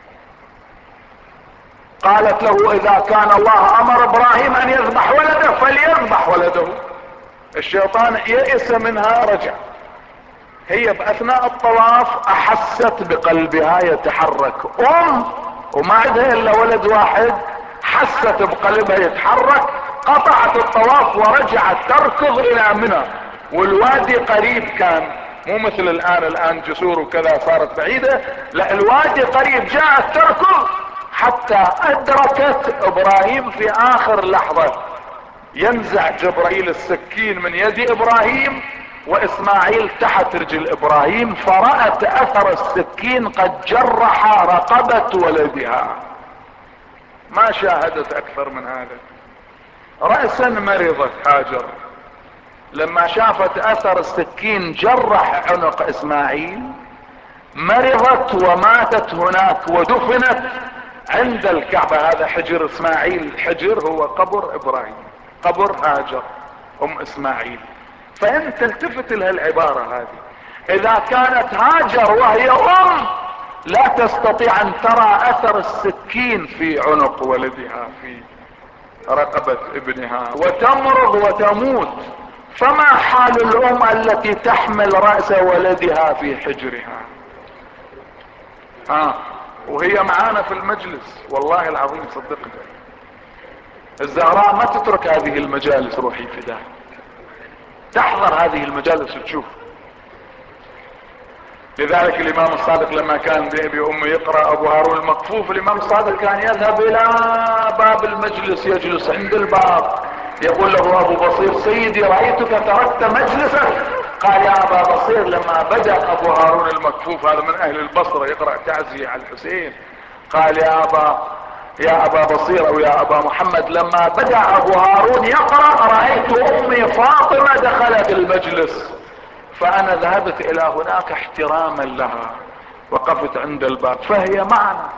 قالت له اذا كان الله امر ابراهيم ان يذبح ولده فليذبح ولده. الشيطان يئس منها رجع. هي باثناء الطواف احست بقلبها يتحرك، ام وما عندها الا ولد واحد، حست بقلبها يتحرك، قطعت الطواف ورجعت تركض الى منى. والوادي قريب كان، مو مثل الان، الان جسور وكذا صارت بعيدة، لا الوادي قريب. جاءت تركض حتى ادركت ابراهيم في اخر لحظة. ينزع جبرائيل السكين من يد ابراهيم واسماعيل تحت رجل ابراهيم، فرأت اثر السكين قد جرح رقبة ولدها. ما شاهدت اكثر من هذا. رأسا مرضت هاجر لما شافت اثر السكين جرح عنق اسماعيل، مرضت وماتت هناك ودفنت عند الكعبة. هذا حجر اسماعيل، حجر هو قبر ابراهيم، قبر هاجر ام اسماعيل. فانت التفت لها العبارة هذه، اذا كانت هاجر وهي ام لا تستطيع ان ترى اثر السكين في عنق ولدها في رقبة ابنها وتمرض وتموت، فما حال الام التي تحمل رأس ولدها في حجرها؟ ها وهي معانا في المجلس والله العظيم صدقني. الزهراء ما تترك هذه المجالس، روحي فداها، تحضر هذه المجالس وتشوف. لذلك الامام الصادق لما كان بأبي أمه يقرأ ابو هارون المكفوف، الامام الصادق كان يذهب الى باب المجلس يجلس عند الباب، يقول له ابو بصير سيدي رأيتك تركت مجلسك. قال يا ابا بصير لما بدأ ابو هارون المكفوف، هذا من اهل البصرة يقرأ تعزية على الحسين، قال يا ابا يا ابا بصير او يا ابا محمد لما بدأ ابو هارون يقرأ رأيت امي فاطمة دخلت المجلس، فانا ذهبت الى هناك احتراما لها، وقفت عند الباب فهي معنا.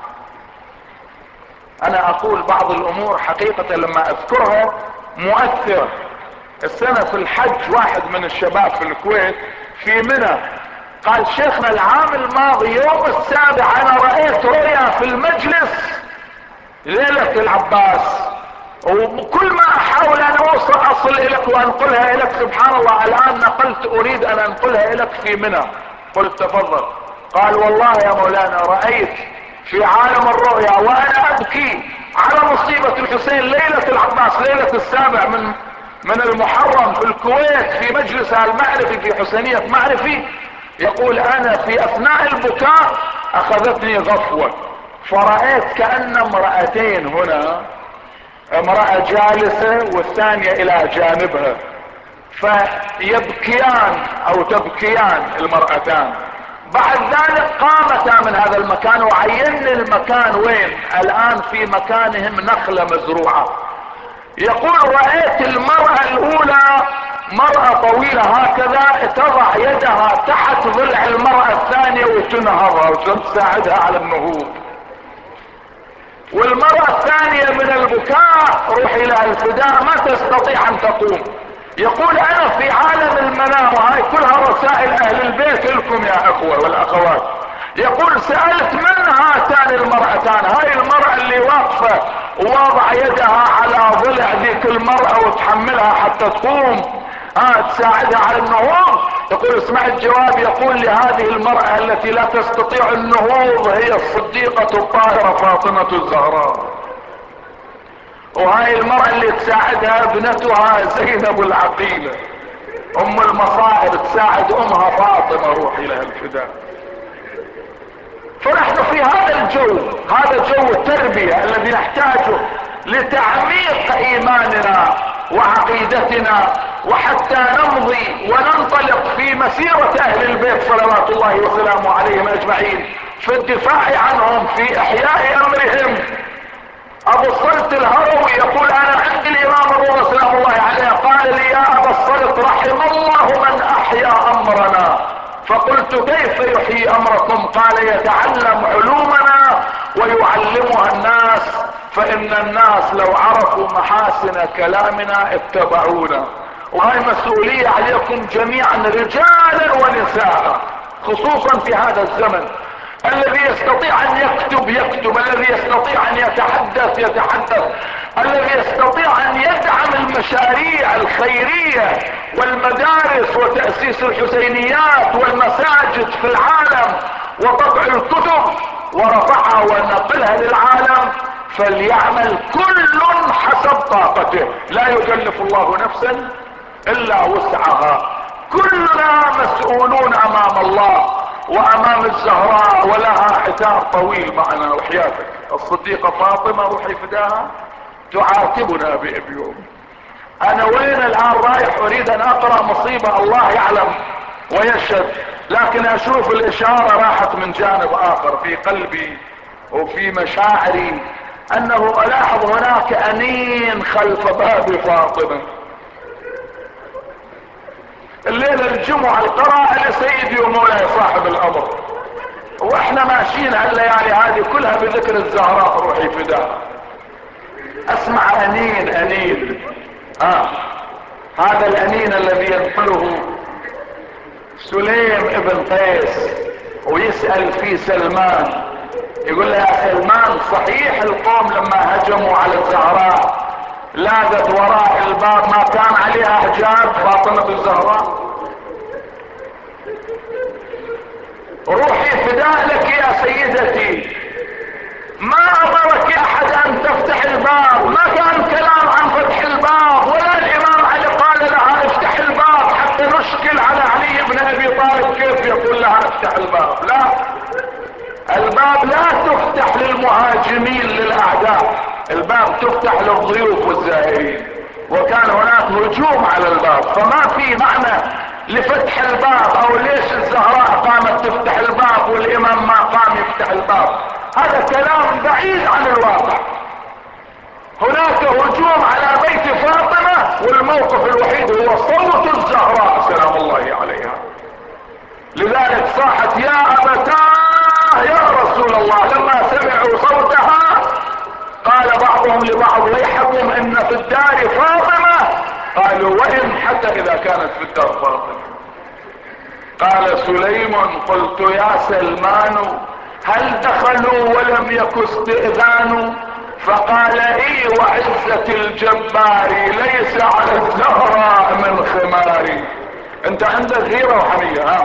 انا اقول بعض الامور حقيقة لما اذكرها مؤثرة. السنة في الحج واحد من الشباب في الكويت في منى قال شيخنا العام الماضي يوم السابع انا رأيت رؤيا في المجلس ليلة العباس، وكل ما احاول ان اوصل اصل اليك وانقلها اليك سبحان الله الان نقلت اريد ان انقلها اليك في منى. قلت تفضل. قال والله يا مولانا رأيت في عالم الرؤيا وانا ابكي على مصيبة الحسين ليلة العباس، ليلة السابع من من المحرم في الكويت في مجلس المعرفي في حسينية معرفي. يقول انا في اثناء البكاء اخذتني غفوة فرأيت كأن امرأتين هنا، امرأة جالسة والثانية الى جانبها، فيبكيان او تبكيان المرأتان. بعد ذلك قامتا من هذا المكان وعين المكان وين، الان في مكانهم نخلة مزروعة. يقول رأيت المرأة الاولى مرأة طويلة هكذا تضع يدها تحت ضلع المرأة الثانية وتنهضها وتساعدها على النهوض، والمرأة الثانية من البكاء روح الى الفداء ما تستطيع ان تقوم. يقول انا في عالم المنام، وهاي كلها رسائل اهل البيت لكم يا اخوة والاخوات. يقول سألت من هاتان المرأتان، هاي المرأة اللي واقفة ووضع يدها على ضلع ذيك المرأة وتحملها حتى تقوم، ها تساعدها على النهوض. يقول اسمع الجواب، يقول لهذه المرأة التي لا تستطيع النهوض هي الصديقة الطاهرة فاطمة الزهراء، وهاي المرأة اللي تساعدها ابنتها زينب العقيلة. ام المصائب تساعد امها فاطمة روحي لها الفداء. فنحن في هذا الجو، هذا جو التربية الذي نحتاجه لتعميق ايماننا وعقيدتنا، وحتى نمضي وننطلق في مسيرة اهل البيت صلوات الله وسلامه عليهم اجمعين في الدفاع عنهم، في احياء امرهم. ابو الصلت الهروي يقول انا عند الامام الرضا سلام الله عليه قال لي يا ابا الصلت رحم الله من احيا امرنا، فقلت كيف يحيي امركم؟ قال يتعلم علومنا ويعلمها الناس، فان الناس لو عرفوا محاسن كلامنا اتبعونا. وهي مسؤولية عليكم جميعا رجالا ونساء، خصوصا في هذا الزمن. الذي يستطيع ان يكتب يكتب، الذي يستطيع ان يتحدث يتحدث، الذي يستطيع ان يدعم المشاريع الخيرية والمدارس وتأسيس الحسينيات والمساجد في العالم وطبع الكتب ورفعها ونقلها للعالم، فليعمل كل حسب طاقته، لا يكلف الله نفسا الا وسعها. كلنا مسؤولون امام الله وامام الزهراء، ولها عتاب طويل معنا وحياتك. الصديقة فاطمة روحي فداها تعاتبنا بابيوم. انا وين الان رايح اريد ان اقرأ مصيبة الله يعلم ويشهد، لكن اشوف الاشارة راحت من جانب اخر في قلبي وفي مشاعري، انه الاحظ هناك انين خلف باب فاطمة. الليلة الجمعة القراءة لسيدي ومولاي صاحب الامر، واحنا ماشيين هالليالي هذه كلها بذكر الزهراء روحي فداها. اسمع انين انين آه. هذا الانين الذي ينقله سليم ابن قيس ويسأل في سلمان، يقول له يا سلمان صحيح القوم لما هجموا على الزهراء لاقت وراء الباب ما كان عليها حجاب فاطمة الزهراء؟ روحي فداء لك يا سيدتي، ما امرك احد ان تفتح الباب، ما كان كلام عن فتح الباب، ولا الامام علي قال لها افتح الباب حتى نشكل على علي بن ابي طالب كيف يقول لها افتح الباب. لا، الباب لا تفتح للمهاجمين للاعداء، الباب تفتح للضيوف والزائرين، وكان هناك هجوم على الباب، فما في معنى لفتح الباب او ليش الزهراء قامت تفتح الباب والامام ما قام يفتح الباب. هذا كلام بعيد عن الواقع. هناك هجوم على بيت فاطمة والموقف الوحيد هو صوت الزهراء سلام الله عليها، لذلك صاحت يا ابتاه يا رسول الله. لما سمعوا صوتها قال بعضهم لبعض ويحكم ان في الدار فاطمة، قالوا وإن حتى اذا كانت في الدار فاطمة. قال سليم قلت يا سلمان هل دخلوا ولم يك استئذان؟ فقال اي وعزة الجبار ليس على الزهراء من خماري. انت عندك غيرة وحمية ها،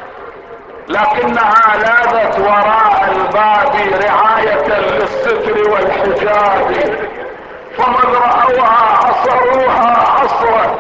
لكنها لاذت وراء الباب رعاية للستر والحجاب، فمن رأوها عصروها عصرا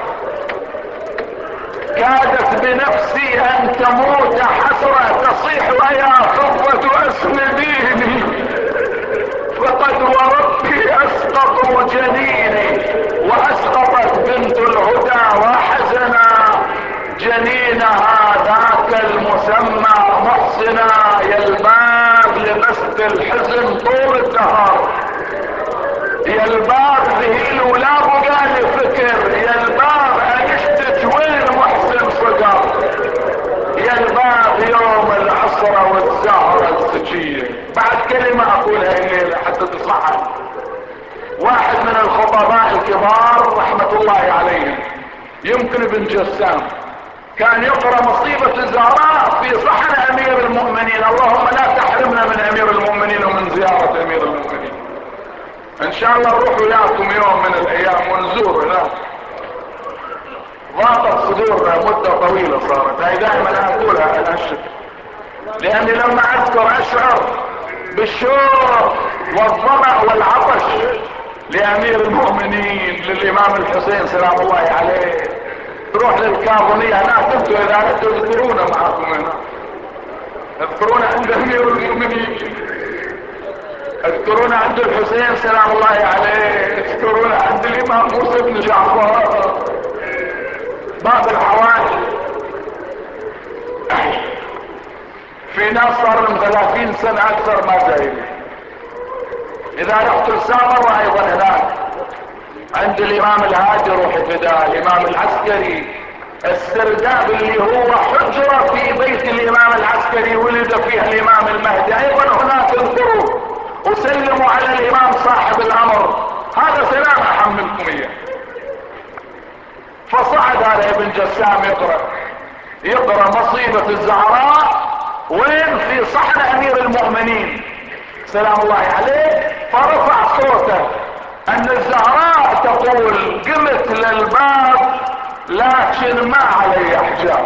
كادت بنفسي ان تموت حسرة، تصيح ويا فضة اسم ديني فقد وربي اسقطوا جنيني. واسقطت بنت الهدى وحزنا جنينها ذاك المسمى محصنا، يا الباب لبست الحزن طول الدهر، يا الباب ذهيل ولا بقى لي فكر، يا الباب عشتك وين محسن صقر، يا الباب يوم العصرة والزهرة الزكية. بعد كلمة اقولها الليلة حتى تصحى. واحد من الخطباء الكبار رحمة الله عليهم يمكن ابن جسام كان يقرأ مصيبة الزهراء في صحن امير المؤمنين. اللهم لا تحرمنا من امير المؤمنين ومن زيارة امير المؤمنين. ان شاء الله نروح وياكم يوم من الايام ونزور هناك. ضاقت صدورنا مدة طويلة صارت، هاي دائما اقولها انا الشكر، لاني لما اذكر اشعر بالشوق والظمأ والعطش لامير المؤمنين للامام الحسين سلام الله عليه. تروح للكاظمية هناك، انتوا اذا انتوا تذكرونا معاكم هنا، اذكرونا عند امير المؤمنين، اذكرونا عند الحسين سلام الله عليه، اذكرونا عند الامام موسى بن جعفر، باب الحوادث. في ناس صار لهم ثلاثين سنة اكثر ما زايرين. اذا رحت السامرة ايضا هناك عند الامام الهادي روح فداء، الامام العسكري، السرداب اللي هو حجرة في بيت الامام العسكري ولد فيها الامام المهدي، ايضا هناك اذكروا وسلموا على الامام صاحب الامر، هذا سلام احملكم اياه. فصعد هذا ابن جسام يقرأ يقرأ مصيبة الزهراء وين؟ في صحن امير المؤمنين سلام الله عليه، فرفع صوته ان الزهراء تقول قمت للباب لكن ما علي حجاب،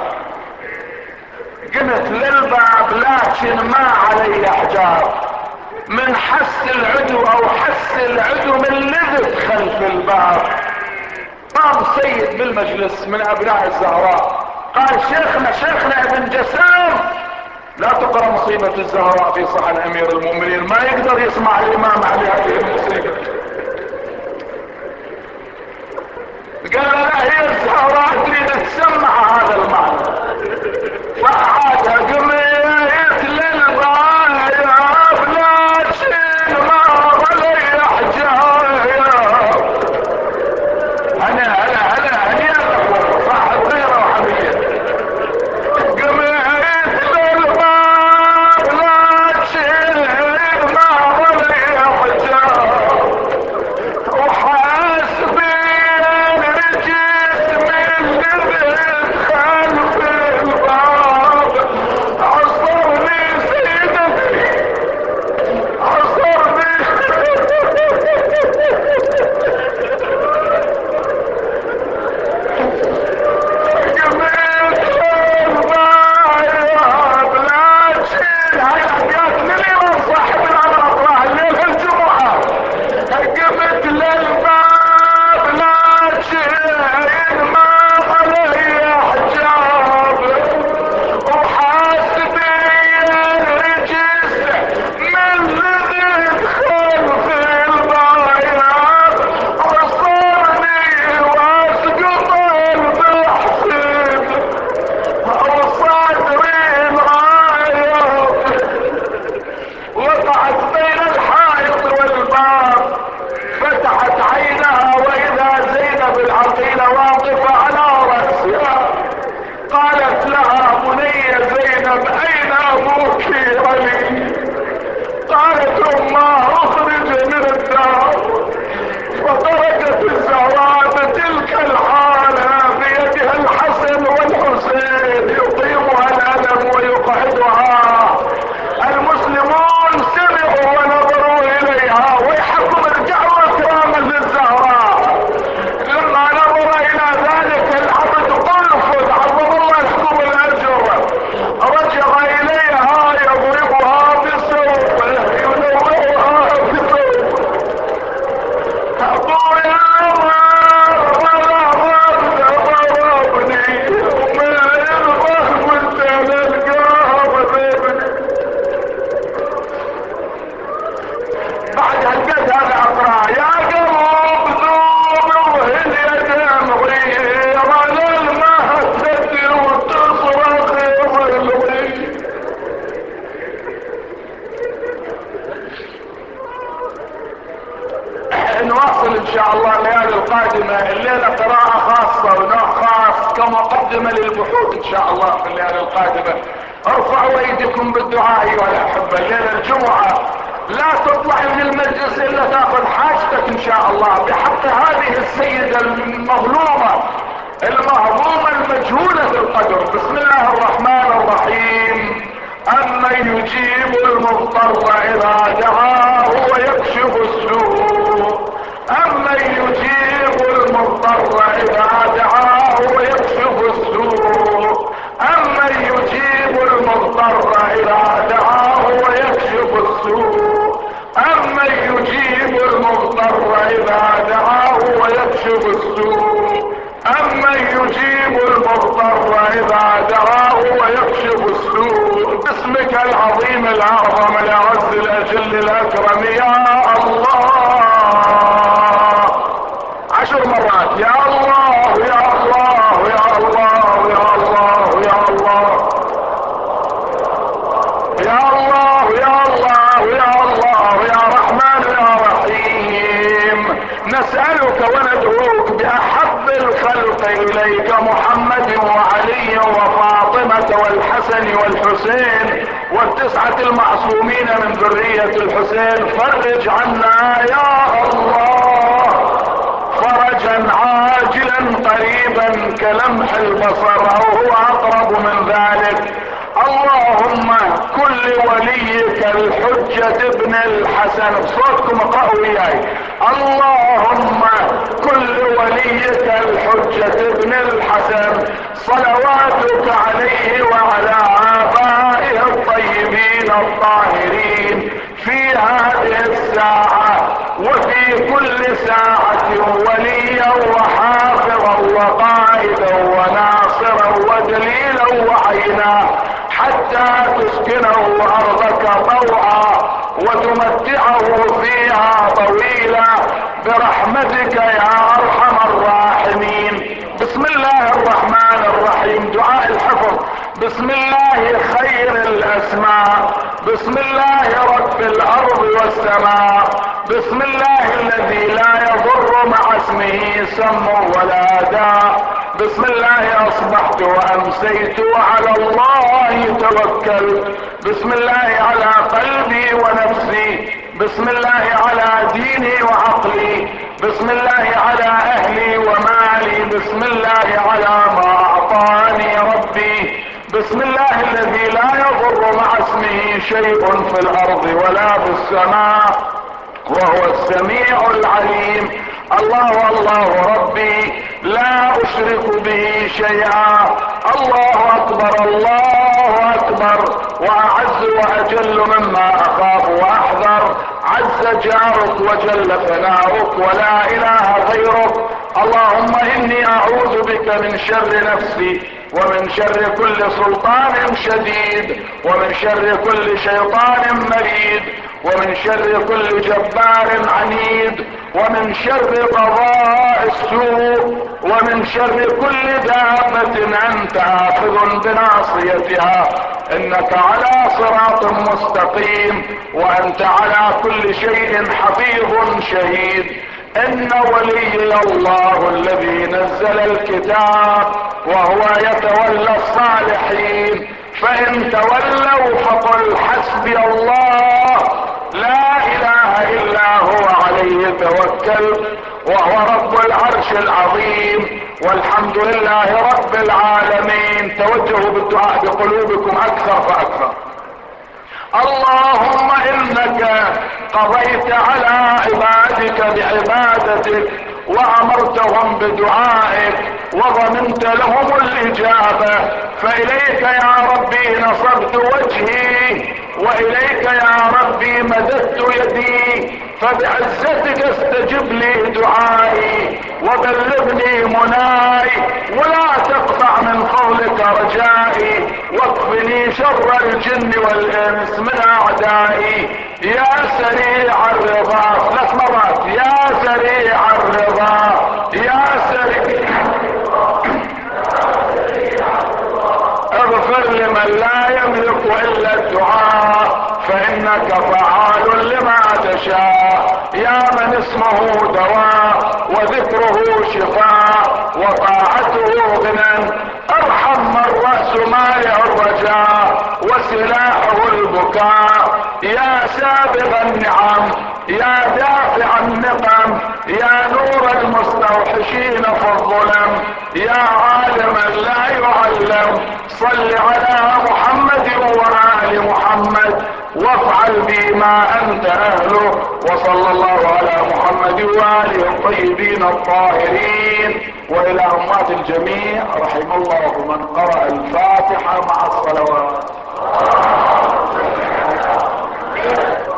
قمت للباب لكن ما علي حجاب، من حس العدو او حس العدو من لذت خلف الباب. قام سيد بالمجلس من ابناء الزهراء قال شيخنا شيخنا ابن جسام لا تقرأ مصيبة الزهراء في صحن امير المؤمنين، ما يقدر يسمع الامام على هذه المصيبة. قال لا هي الزهراء تريد تسمع هذا المعنى، فأعادها قميت للباب لكن ما علي حجاب. انا انا انا هني انا صاحب غيره وحبيبي، قميت للباب لكن ما علي حجاب، وحاسبي الجسم اللي خلف الباب عصرني سيدتي عصرني قمت الباب لكن هاي الابيات للامام صاحب الامر اقراها الليل الجمعة. قمت للباب لكن ما علي حجاب، وحاسبي الجسم من لذت خلف الباب عصرني واسقط البحث وصدري العايض، وقعت بين الحائط والباب فتحت عينها واذا زينب العقيلة واقفة على رأسها. قالت لها بني زينب اين ابوك علي؟ قالت اماه اخرج من الدار. فخرجت الزهراء بتلك الحالة بيدها الحسن والحسين يقيمها الالم ويقعدها. المسلمون سمعوا ونظروا اليها ويحكم ارجعوا اكراما للزهراء. لما نظر الى ذلك العبد قلفت عظم الله لكم الاجر، رجع اليها يضربها بسوقه ينوعها بسوقه. ابويا ولا رد ضربني وما يرضى وانت للقاه بابني. بعد هالقد هذا اقرا يا قلب ذوب وهل يدم غير على المهدد وتصرخ ظلمي. نواصل ان شاء الله الليالي القادمة الليلة قراءة خاصة ونوع خاص كمقدمة للبحوث ان شاء الله في الليالي القادمة. ارفعوا ايديكم بالدعاء ايها الاحبة. الليلة الجمعة لا تطلع من المجلس الا تاخذ حاجتك ان شاء الله بحق هذه السيدة المظلومة المهضومة المجهولة القدر. بسم الله الرحمن الرحيم. امن يجيب المضطر اذا دعاه ويكشف السوء، امن يجيب المضطر اذا دعاه ويكشف السوء، امن يجيب المضطر اذا دعاه ويكشف السوء، امن يجيب المضطر اذا دعاه ويكشف السوء، امن يجيب باسمك العظيم الاعظم الاعز الاجل الاكرم يا الله. عشر مرات يا الله يا الله يا الله يا الله يا الله يا الله يا الله يا الله يا رحمن يا رحيم. نسألك وندعوك بأحب الخلق إليك محمد وعلي وفاطمة والحسن والحسين والتسعة المعصومين من ذرية الحسين. فرج عنا يا الله فرجا عاجلا قريبا كلمح البصر او هو اقرب من ذلك. اللهم كل وليك الحجة ابن الحسن. صوتكم اقرأوا وياي. اللهم كل وليك الحجة ابن الحسن صلواتك عليه وعلى آبائه الطيبين الطاهرين في هذه الساعة وفي كل ساعة وليا وحافظا وقائدا وناصرا ودليلا وعينا حتى تسكنه ارضك طوعا وتمتعه فيها طويلا برحمتك يا ارحم الراحمين. بسم الله الرحمن الرحيم. دعاء الحفظ. بسم الله خير الاسماء. بسم الله رب الارض والسماء. بسم الله الذي لا يضر مع اسمه سم ولا داء. بسم الله اصبحت وامسيت وعلى الله توكلت. بسم الله على قلبي ونفسي. بسم الله على ديني وعقلي. بسم الله على اهلي ومالي. بسم الله على ما اعطاني ربي. بسم الله الذي لا يضر مع اسمه شيء في الارض ولا في السماء وهو السميع العليم. الله الله ربي لا اشرك به شيئا. الله اكبر الله اكبر واعز واجل مما اخاف واحذر. عز جارك وجل ثناؤك ولا اله غيرك. اللهم اني اعوذ بك من شر نفسي ومن شر كل سلطان شديد ومن شر كل شيطان مريد ومن شر كل جبار عنيد ومن شر قضاء السوء ومن شر كل دابة انت اخذ بناصيتها. انك على صراط مستقيم وانت على كل شيء حفيظ شهيد. ان ولي الله الذي نزل الكتاب وهو يتولى الصالحين. فان تولوا فقل حسبي الله لا اله الا هو عليه توكل وهو رب العرش العظيم. والحمد لله رب العالمين. توجهوا بالدعاء بقلوبكم اكثر فاكثر. اللهم انك قضيت على عبادك بعبادتك وامرتهم بدعائك وضمنت لهم الاجابة. فاليك يا ربي نصبت وجهي واليك يا ربي مددت يدي. فبعزتك استجب لي دعائي وبلغني مناي ولا تقطع من قولك رجائي واكفني شر الجن والانس من اعدائي. يا سريع الرضا. ثلاث مرات. يا سريع الرضا يا سريع اغفر لمن لا يملك الا الدعاء فانك فعال لما تشاء. يا من اسمه دواء وذكره شفاء وطاعته غنى. ارحم من رأس ماله الرجاء وسلاحه البكاء. يا سابغ النعم يا دافع النقم يا نور المستوحشين في الظلم يا عالما لا يعلم. صل على محمد وآل محمد وافعل بما انت اهله. وصلى الله على محمد وآله الطيبين الطاهرين. والى امات الجميع رحم الله من قرأ الفاتحة مع الصلوات.